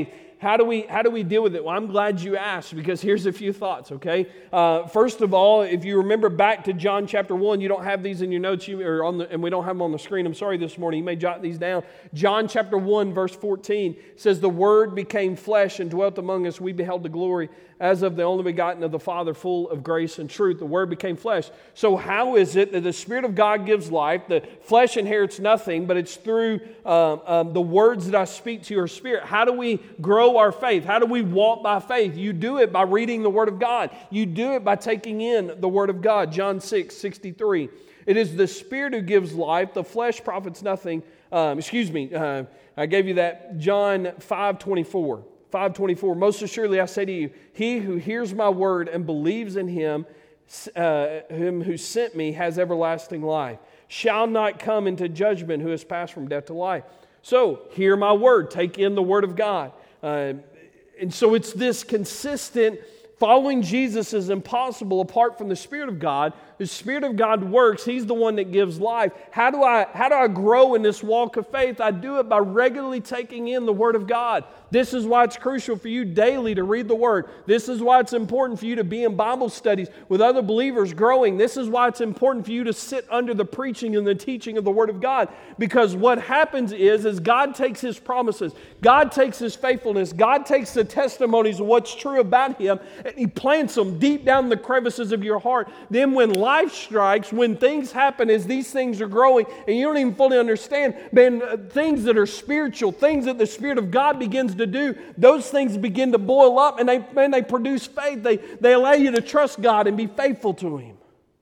how do we, how do we deal with it? Well, I'm glad you asked, because here's a few thoughts, okay? Uh, first of all, if you remember back to John chapter one, you don't have these in your notes, you, or on the, and we don't have them on the screen. I'm sorry this morning. You may jot these down. John chapter one, verse fourteen says, the Word became flesh and dwelt among us. We beheld the glory as of the only begotten of the Father, full of grace and truth. The Word became flesh. So how is it that the Spirit of God gives life? The flesh inherits nothing, but it's through um, um, the words that I speak to your spirit. How do we grow our faith? How do we walk by faith? You do it by reading the Word of God. You do it by taking in the Word of God. John six, sixty-three. It is the Spirit who gives life. The flesh profits nothing. Um, excuse me. Uh, I gave you that. John five, twenty-four. five twenty-four, most assuredly I say to you, he who hears my word and believes in him, uh, him who sent me, has everlasting life, shall not come into judgment, who has passed from death to life. So, hear my word, take in the Word of God. Uh, and so it's this consistent, following Jesus is impossible apart from the Spirit of God. The Spirit of God works. He's the one that gives life. How do I, how do I grow in this walk of faith? I do it by regularly taking in the Word of God. This is why it's crucial for you daily to read the Word. This is why it's important for you to be in Bible studies with other believers growing. This is why it's important for you to sit under the preaching and the teaching of the Word of God. Because what happens is, is God takes His promises. God takes His faithfulness. God takes the testimonies of what's true about Him, and He plants them deep down in the crevices of your heart. Then when life strikes, when things happen as these things are growing, and you don't even fully understand, man, uh, things that are spiritual, things that the Spirit of God begins to do, those things begin to boil up, and they, man, they produce faith. They, they allow you to trust God and be faithful to Him.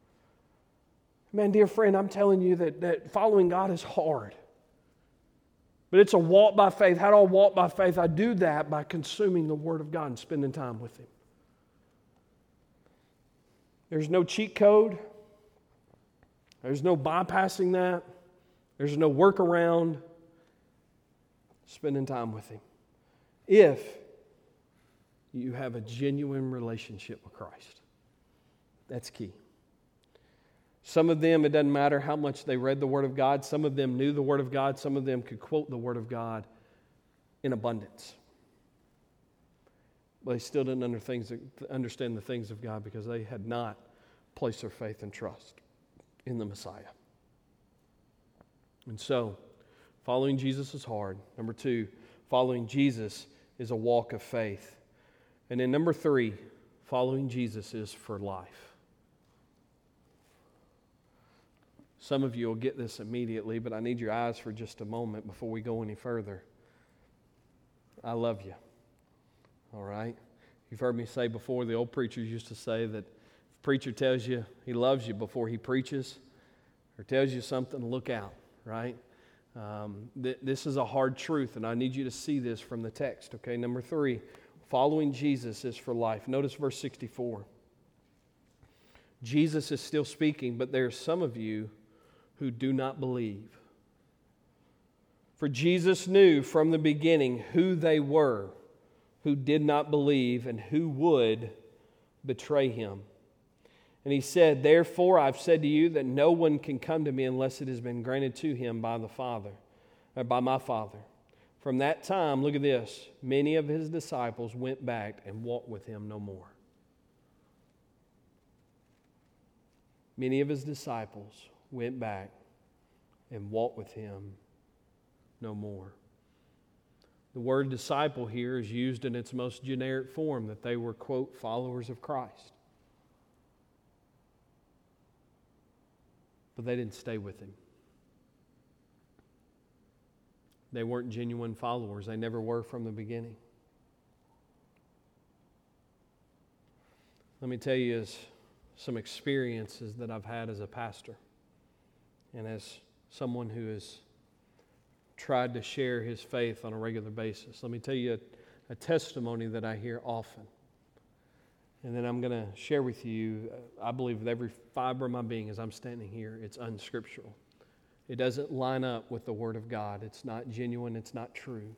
Man, dear friend, I'm telling you that, that following God is hard. But it's a walk by faith. How do I walk by faith? I do that by consuming the Word of God and spending time with Him. There's no cheat code. There's no bypassing that. There's no workaround. Spending time with Him. If you have a genuine relationship with Christ. That's key. Some of them, it doesn't matter how much they read the Word of God. Some of them knew the Word of God. Some of them could quote the Word of God in abundance. But they still didn't understand the things of God because they had not placed their faith and trust in the Messiah. And so, following Jesus is hard. Number two, following Jesus is a walk of faith. And then number three, following Jesus is for life. Some of you will get this immediately, but I need your eyes for just a moment before we go any further. I love you. All right? You've heard me say before, the old preachers used to say that if a preacher tells you he loves you before he preaches or tells you something, look out, right? Um, th- this is a hard truth, and I need you to see this from the text, okay? Number three, following Jesus is for life. Notice verse sixty-four. Jesus is still speaking, but there are some of you who do not believe. For Jesus knew from the beginning who they were who did not believe and who would betray Him. And He said, therefore I've said to you that no one can come to me unless it has been granted to him by the Father, or by my Father. From that time, look at this, many of His disciples went back and walked with Him no more. Many of His disciples went back and walked with Him no more. The word disciple here is used in its most generic form, that they were, quote, followers of Christ. But they didn't stay with Him. They weren't genuine followers. They never were from the beginning. Let me tell you some experiences that I've had as a pastor and as someone who has tried to share his faith on a regular basis. Let me tell you a, a testimony that I hear often. And then I'm going to share with you, I believe with every fiber of my being as I'm standing here, it's unscriptural. It doesn't line up with the Word of God. It's not genuine. It's not true.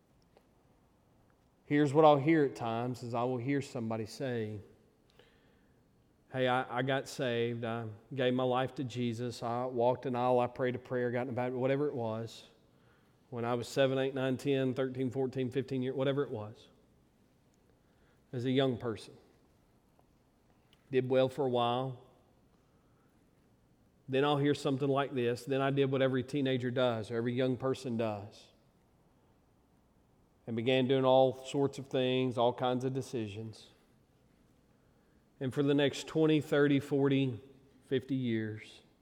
Here's what I'll hear at times is I will hear somebody say, hey, I, I got saved. I gave my life to Jesus. I walked an aisle. I prayed a prayer, got in the Bible, whatever it was. When I was seven, eight, nine, ten, thirteen, fourteen, fifteen years, whatever it was. as a young person. Did well for a while. Then I'll hear something like this. Then I did what every teenager does, or every young person does. And began doing all sorts of things, all kinds of decisions. And for the next twenty, thirty, forty, fifty years,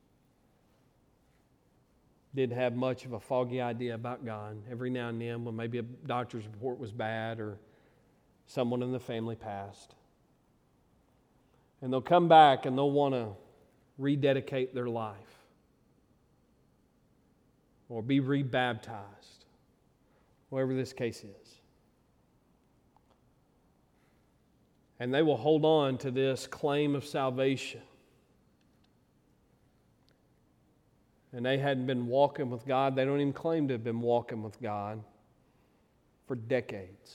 didn't have much of a foggy idea about God. Every now and then, when maybe a doctor's report was bad or someone in the family passed. And they'll come back and they'll want to rededicate their life or be rebaptized, whatever this case is. And they will hold on to this claim of salvation. And they hadn't been walking with God. They don't even claim to have been walking with God for decades.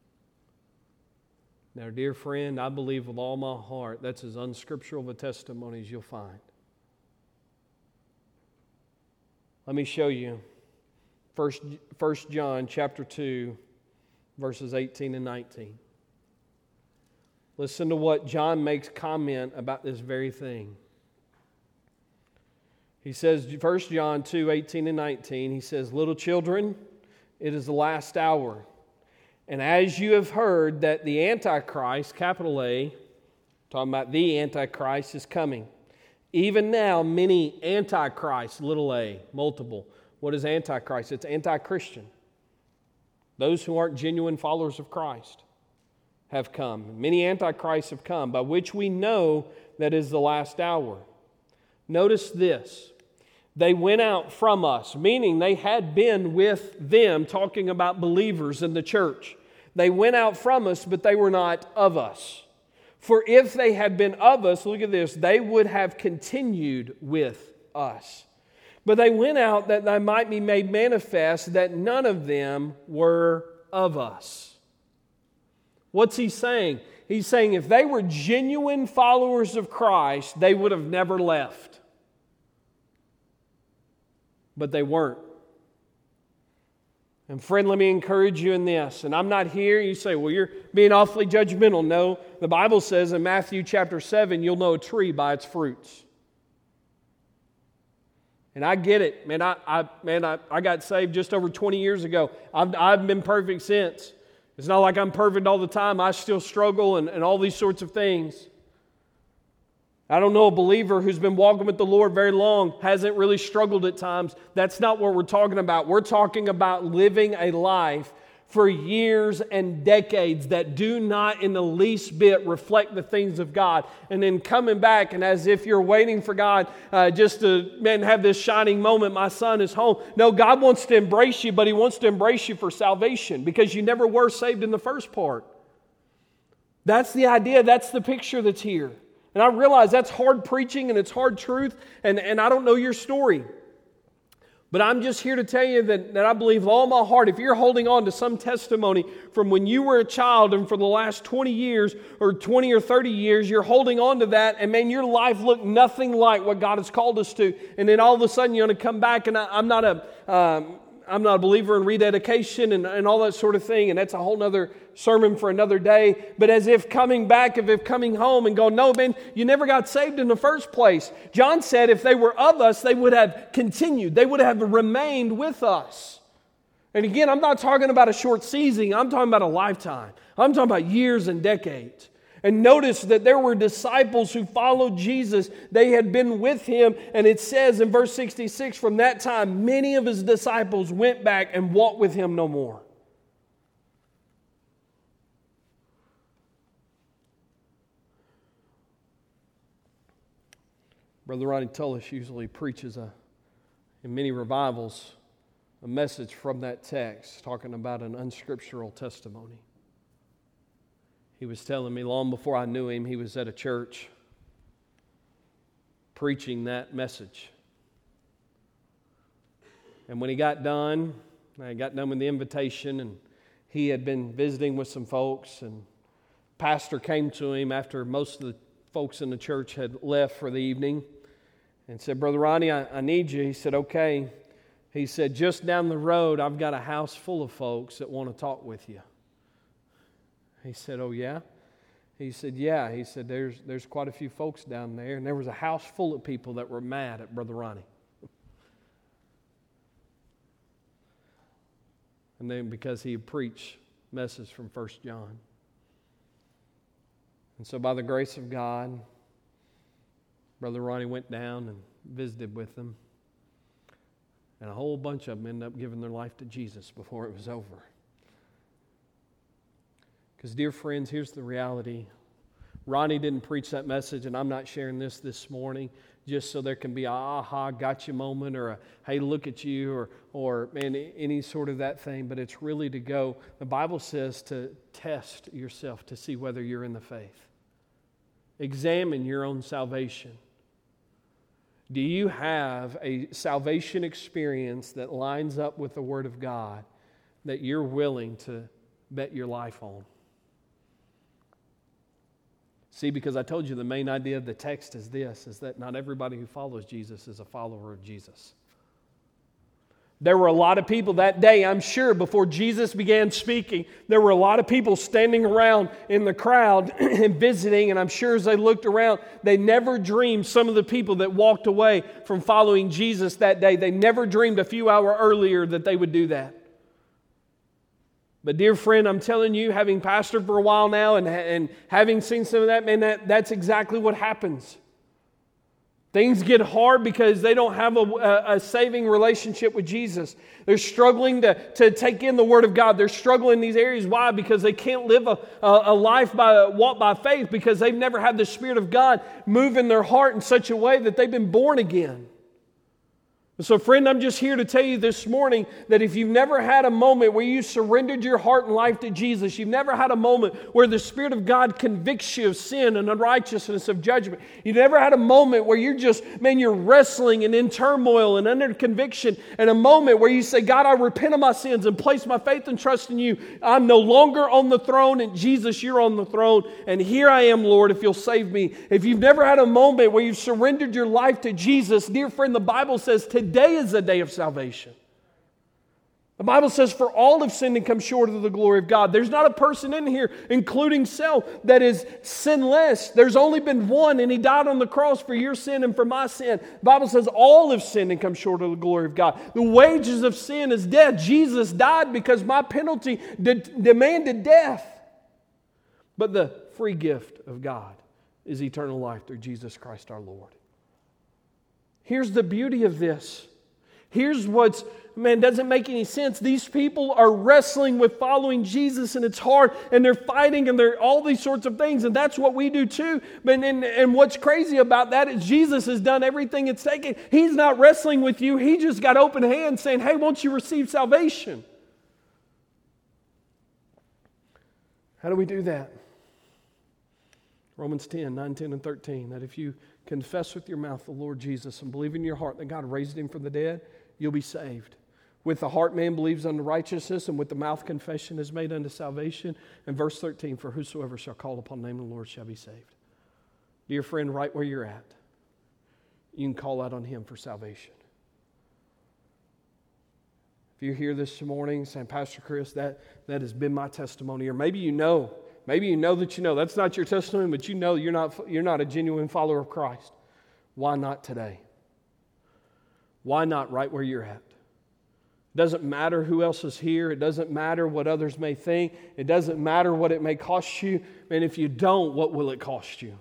Now, dear friend, I believe with all my heart that's as unscriptural of a testimony as you'll find. Let me show you First John chapter two, verses eighteen and nineteen. Listen to what John makes comment about this very thing. He says, First John two, eighteen and nineteen, he says, "Little children, it is the last hour. And as you have heard that the Antichrist," capital A, talking about the Antichrist, is coming. Even now, many Antichrists, little a, multiple. What is Antichrist? It's anti-Christian. Those who aren't genuine followers of Christ have come. Many Antichrists have come, by which we know that is the last hour. Notice this. They went out from us, meaning they had been with them, talking about believers in the church. They went out from us, but they were not of us. For if they had been of us, look at this, they would have continued with us. But they went out that they might be made manifest that none of them were of us. What's he saying? He's saying if they were genuine followers of Christ, they would have never left. But they weren't. And friend, let me encourage you in this. And I'm not here, you say, well, you're being awfully judgmental. No, the Bible says in Matthew chapter seven, you'll know a tree by its fruits. And I get it. Man, I, I, man, I, I got saved just over twenty years ago. I've, I've been perfect since. It's not like I'm perfect all the time. I still struggle and, and all these sorts of things. I don't know a believer who's been walking with the Lord very long, hasn't really struggled at times. That's not what we're talking about. We're talking about living a life for years and decades that do not in the least bit reflect the things of God. And then coming back and as if you're waiting for God uh, just to, man, have this shining moment, my son is home. No, God wants to embrace you, but He wants to embrace you for salvation because you never were saved in the first part. That's the idea. That's the picture that's here. And I realize that's hard preaching and it's hard truth, and, and I don't know your story. But I'm just here to tell you that, that I believe with all my heart, if you're holding on to some testimony from when you were a child and for the last twenty years or twenty or thirty years, you're holding on to that, and man, your life looked nothing like what God has called us to. And then all of a sudden you're going to come back, and I, I'm not a... Um, I'm not a believer in rededication and, and all that sort of thing, and that's a whole other sermon for another day. But as if coming back, as if coming home and going, no, man, you never got saved in the first place. John said if they were of us, they would have continued. They would have remained with us. And again, I'm not talking about a short season. I'm talking about a lifetime. I'm talking about years and decades. And notice that there were disciples who followed Jesus. They had been with Him. And it says in verse sixty-six, from that time, many of His disciples went back and walked with Him no more. Brother Ronnie Tullis usually preaches a, in many revivals a message from that text talking about an unscriptural testimony. He was telling me long before I knew him, he was at a church preaching that message. And when he got done, I got done with the invitation, and he had been visiting with some folks, and pastor came to him after most of the folks in the church had left for the evening and said, Brother Ronnie, I, I need you. He said, okay. He said, just down the road, I've got a house full of folks that want to talk with you. He said, oh yeah? He said, yeah. He said, there's, there's quite a few folks down there. And there was a house full of people that were mad at Brother Ronnie. And then because he had preached message from First John. And so by the grace of God, Brother Ronnie went down and visited with them. And a whole bunch of them ended up giving their life to Jesus before it was over. Because, dear friends, here's the reality. Ronnie didn't preach that message, and I'm not sharing this this morning just so there can be a aha, gotcha moment, or a hey, look at you, or, or man, any sort of that thing. But it's really to go, the Bible says to test yourself to see whether you're in the faith. Examine your own salvation. Do you have a salvation experience that lines up with the Word of God that you're willing to bet your life on? See, because I told you the main idea of the text is this, is that not everybody who follows Jesus is a follower of Jesus. There were a lot of people that day, I'm sure, before Jesus began speaking, there were a lot of people standing around in the crowd and visiting, and I'm sure as they looked around, they never dreamed, some of the people that walked away from following Jesus that day, they never dreamed a few hours earlier that they would do that. But dear friend, I'm telling you, having pastored for a while now and, and having seen some of that, man, that, that's exactly what happens. Things get hard because they don't have a, a saving relationship with Jesus. They're struggling to, to take in the Word of God. They're struggling in these areas. Why? Because they can't live a, a life by walk by faith because they've never had the Spirit of God move in their heart in such a way that they've been born again. So friend, I'm just here to tell you this morning that if you've never had a moment where you surrendered your heart and life to Jesus, you've never had a moment where the Spirit of God convicts you of sin and unrighteousness, of judgment, you've never had a moment where you're just, man, you're wrestling and in turmoil and under conviction, and a moment where you say, God, I repent of my sins and place my faith and trust in you. I'm no longer on the throne, and Jesus, you're on the throne, and here I am, Lord, if you'll save me. If you've never had a moment where you've surrendered your life to Jesus, dear friend, the Bible says today is the day of salvation. The Bible says, for all have sinned and come short of the glory of God. There's not a person in here, including self, that is sinless. There's only been one, and He died on the cross for your sin and for my sin. The Bible says all have sinned and come short of the glory of God. The wages of sin is death. Jesus died because my penalty de- demanded death. But the free gift of God is eternal life through Jesus Christ our Lord. Here's the beauty of this. Here's what's, man, doesn't make any sense. These people are wrestling with following Jesus, and it's hard, and they're fighting, and they're all these sorts of things, and that's what we do too. But and, and what's crazy about that is Jesus has done everything it's taken. He's not wrestling with you. He just got open hands saying, hey, won't you receive salvation? How do we do that? Romans ten, nine, ten, and thirteen, that if you confess with your mouth the Lord Jesus and believe in your heart that God raised Him from the dead, you'll be saved. With the heart man believes unto righteousness, and with the mouth confession is made unto salvation. And verse thirteen, for whosoever shall call upon the name of the Lord shall be saved. Dear friend, right where you're at, you can call out on Him for salvation. If you're here this morning saying, Pastor Chris, that, that has been my testimony, or maybe you know, maybe you know that you know, that's not your testimony, but you know you're not, you're not a genuine follower of Christ. Why not today? Why not right where you're at? It doesn't matter who else is here. It doesn't matter what others may think. It doesn't matter what it may cost you. And if you don't, what will it cost you?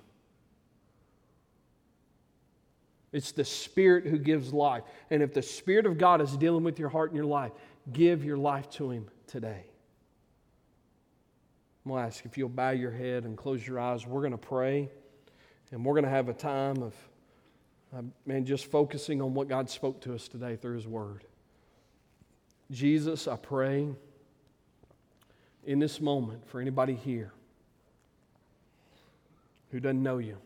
It's the Spirit who gives life. And if the Spirit of God is dealing with your heart and your life, give your life to Him today. I'm going to ask if you'll bow your head and close your eyes. We're going to pray, and we're going to have a time of, uh, man, just focusing on what God spoke to us today through His Word. Jesus, I pray in this moment for anybody here who doesn't know You.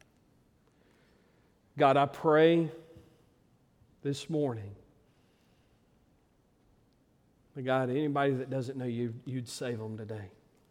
God, I pray this morning that, God, anybody that doesn't know You, You'd save them today.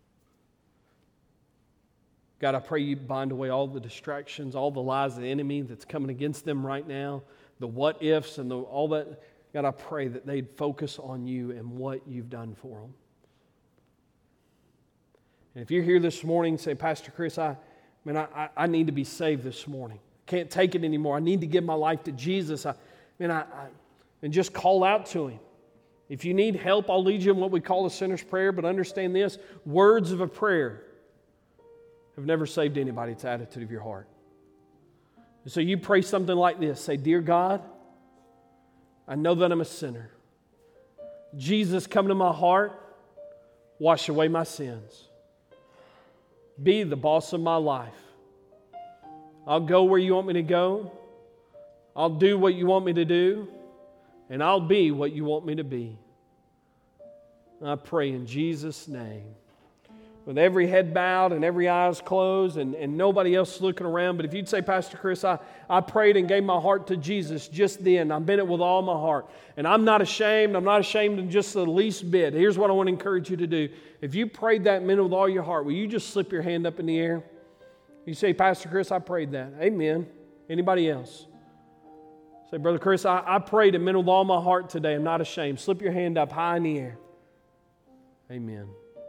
God, I pray You bind away all the distractions, all the lies of the enemy that's coming against them right now, the what ifs and the, all that. God, I pray that they'd focus on You and what You've done for them. And if you're here this morning and say, Pastor Chris, I, man, I, I need to be saved this morning. Can't take it anymore. I need to give my life to Jesus. I, man, I, I, and just call out to Him. If you need help, I'll lead you in what we call a sinner's prayer, but understand this, words of a prayer have never saved anybody. It's the attitude of your heart. And so you pray something like this. Say, Dear God, I know that I'm a sinner. Jesus, come to my heart. Wash away my sins. Be the boss of my life. I'll go where you want me to go. I'll do what you want me to do. And I'll be what you want me to be. I pray in Jesus' name. With every head bowed and every eyes closed and, and nobody else looking around. But if you'd say, Pastor Chris, I, I prayed and gave my heart to Jesus just then. I meant it with all my heart. And I'm not ashamed. I'm not ashamed in just the least bit. Here's what I want to encourage you to do. If you prayed that and meant it with all your heart, will you just slip your hand up in the air? You say, Pastor Chris, I prayed that. Amen. Anybody else? Say, Brother Chris, I, I prayed and meant it with all my heart today. I'm not ashamed. Slip your hand up high in the air. Amen.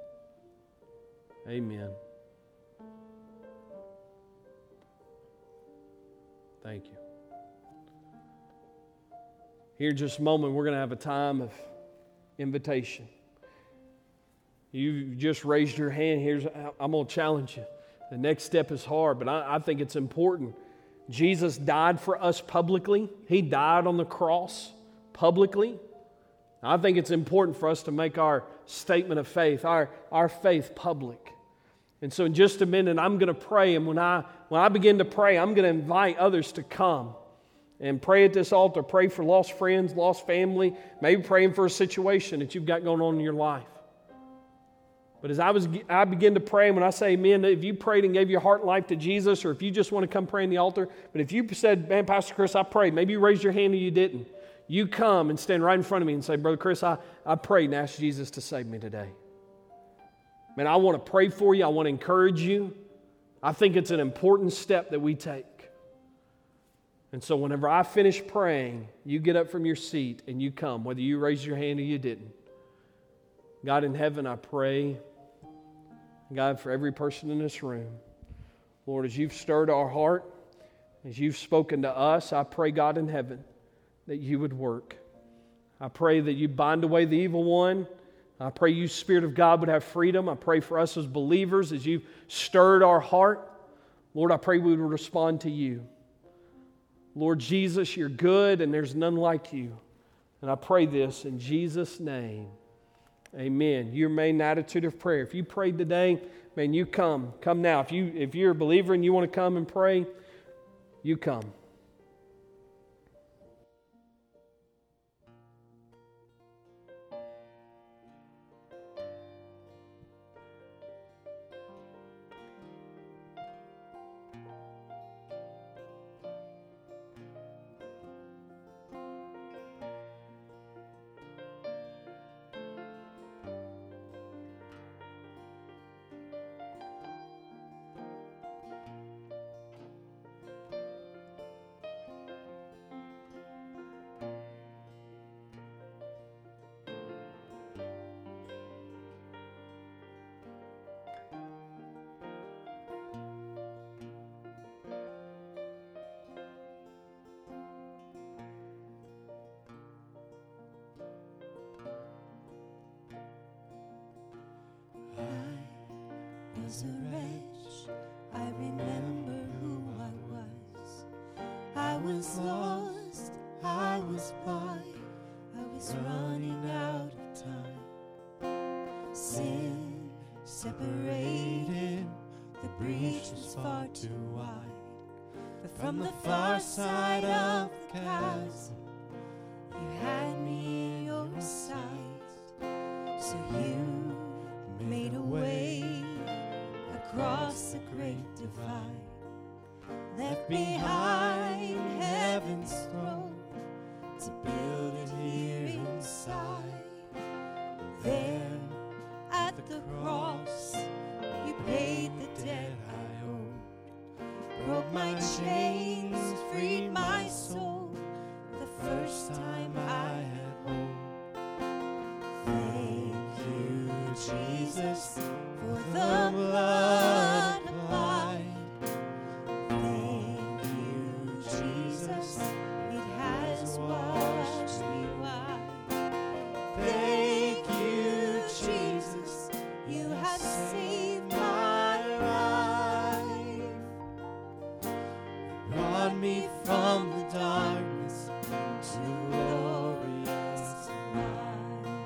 Amen. Thank you. Here in just a moment, we're going to have a time of invitation. You just raised your hand. Here's I'm going to challenge you. The next step is hard, but I, I think it's important. Jesus died for us publicly. He died on the cross publicly. I think it's important for us to make our statement of faith, our, our faith public. And so in just a minute, I'm going to pray. And when I, when I begin to pray, I'm going to invite others to come and pray at this altar. Pray for lost friends, lost family, maybe praying for a situation that you've got going on in your life. But as I was, I begin to pray, and when I say amen, if you prayed and gave your heart and life to Jesus, or if you just want to come pray in the altar, but if you said, man, Pastor Chris, I prayed, maybe you raised your hand and you didn't. You come and stand right in front of me and say, Brother Chris, I, I prayed and asked Jesus to save me today. Man, I want to pray for you. I want to encourage you. I think it's an important step that we take. And so whenever I finish praying, you get up from your seat and you come, whether you raised your hand or you didn't. God in heaven, I pray, God, for every person in this room, Lord, as you've stirred our heart, as you've spoken to us, I pray, God in heaven, that you would work. I pray that you bind away the evil one. I pray you, Spirit of God, would have freedom. I pray for us as believers, as you've stirred our heart. Lord, I pray we would respond to you. Lord Jesus, you're good and there's none like you. And I pray this in Jesus' name. Amen. Your main attitude of prayer. If you prayed today, man, you come. Come now. If, you, if you're a believer and you want to come and pray, you come. Was a wretch, I remember who I was. I was lost, I was blind, I was running out of time. Sin separated, the breach was far too wide. But from the far side of the chasm, you had me in your sight. So you made a way across the great divide, left behind heaven's throne to build it here inside. There at the cross, you paid the debt I owed, broke my chains, freed my soul, the first time I had hope. Thank you, Jesus. Jesus, for the blood applied. Thank you, Jesus, it has washed me white. Thank you, Jesus, you have saved my life. Brought me from the darkness to glorious light.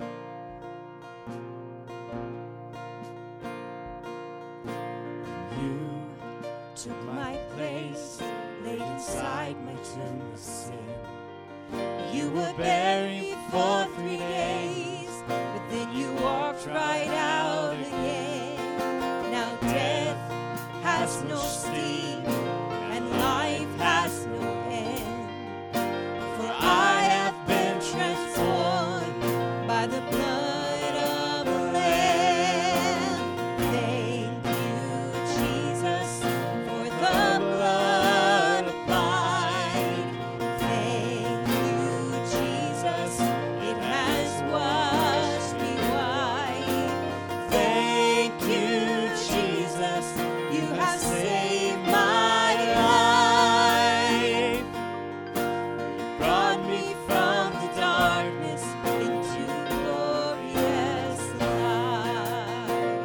You took my place, laid inside my tomb of sin. You were buried for three days, but then you walked right out again. Now death has no sting, and life has no end. For I have been transformed by the blood of the Lamb. Thank you, Jesus, for the blood applied. Thank you, Jesus, it has washed me white. Thank you, Jesus, you have saved my life. You brought me from the darkness into glorious light.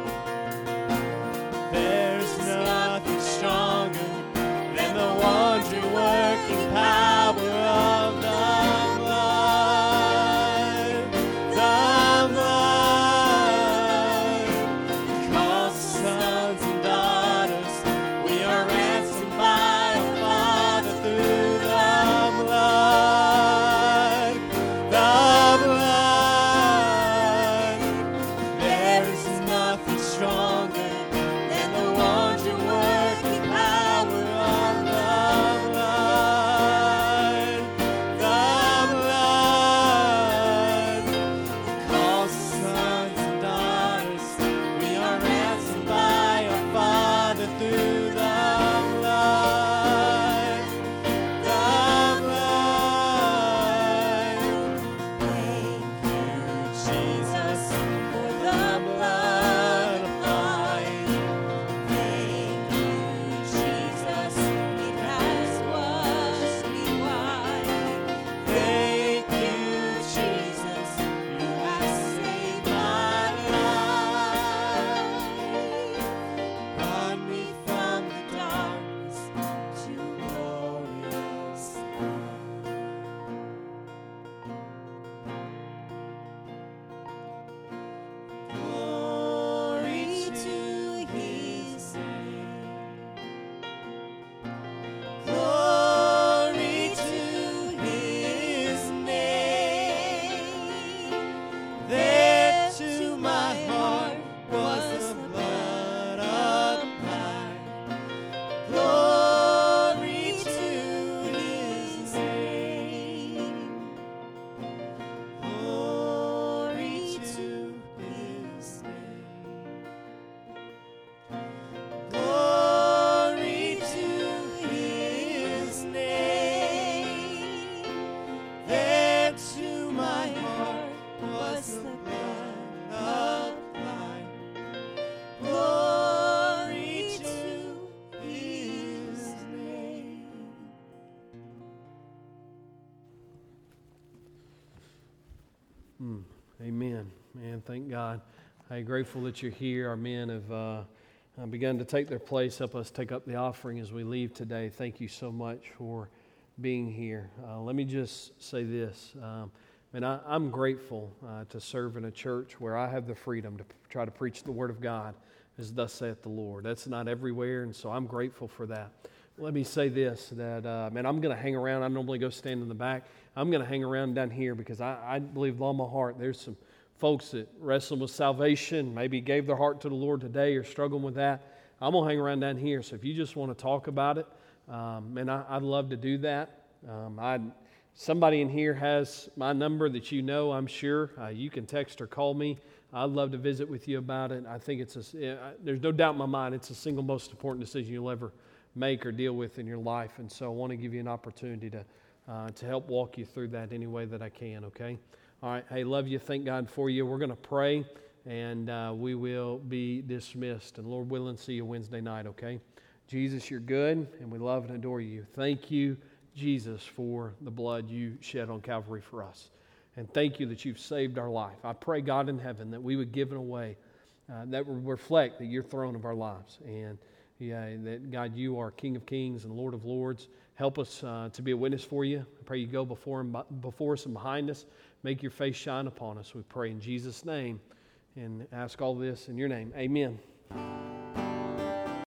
There's nothing stronger than the wonder-working power of the blood. The blood calls sons and daughters. We are ransomed by our Father through the blood. The blood. There is nothing stronger than the wonder-working power of the blood. The blood calls sons and daughters. We are ransomed by our Father through the blood. The blood. Thank you, Jesus, for the blood applied. Thank you, Jesus, it has washed me white. Thank you, Jesus, you have saved my life. Brought me from the darkness to glorious light. Glory to his name. Glory to his name. There to my heart was the blood applied. Glory to his name. Glory to his name. Glory to his name. There to my heart was the blood applied. Glory to his name. Hmm. Amen. Man, thank God. I'm grateful that you're here. Our men have uh, uh, begun to take their place. Help us take up the offering as we leave today. Thank you so much for being here. Uh, let me just say this. Um, and I, I'm grateful uh, to serve in a church where I have the freedom to p- try to preach the Word of God as thus saith the Lord. That's not everywhere, and so I'm grateful for that. Let me say this, that, uh, man, I'm going to hang around. I normally go stand in the back. I'm going to hang around down here because I, I believe with all my heart there's some folks that wrestle with salvation, maybe gave their heart to the Lord today or struggling with that. I'm going to hang around down here. So if you just want to talk about it, um, man, I, I'd love to do that. Um, I Somebody in here has my number that you know, I'm sure. Uh, you can text or call me. I'd love to visit with you about it. I think it's a, there's no doubt in my mind it's the single most important decision you'll ever make or deal with in your life. And so I want to give you an opportunity to uh, to help walk you through that any way that I can, okay? All right. Hey, love you. Thank God for you. We're going to pray, and uh, we will be dismissed. And Lord willing, see you Wednesday night, okay? Jesus, you're good, and we love and adore you. Thank you, Jesus, for the blood you shed on Calvary for us. And thank you that you've saved our life. I pray, God in heaven, that we would give it away, uh, that would reflect that you're throne of our lives. And yeah, that, God, you are King of kings and Lord of lords. Help us uh, to be a witness for you. I pray you go before, and, before us and behind us. Make your face shine upon us, we pray in Jesus' name. And ask all this in your name. Amen.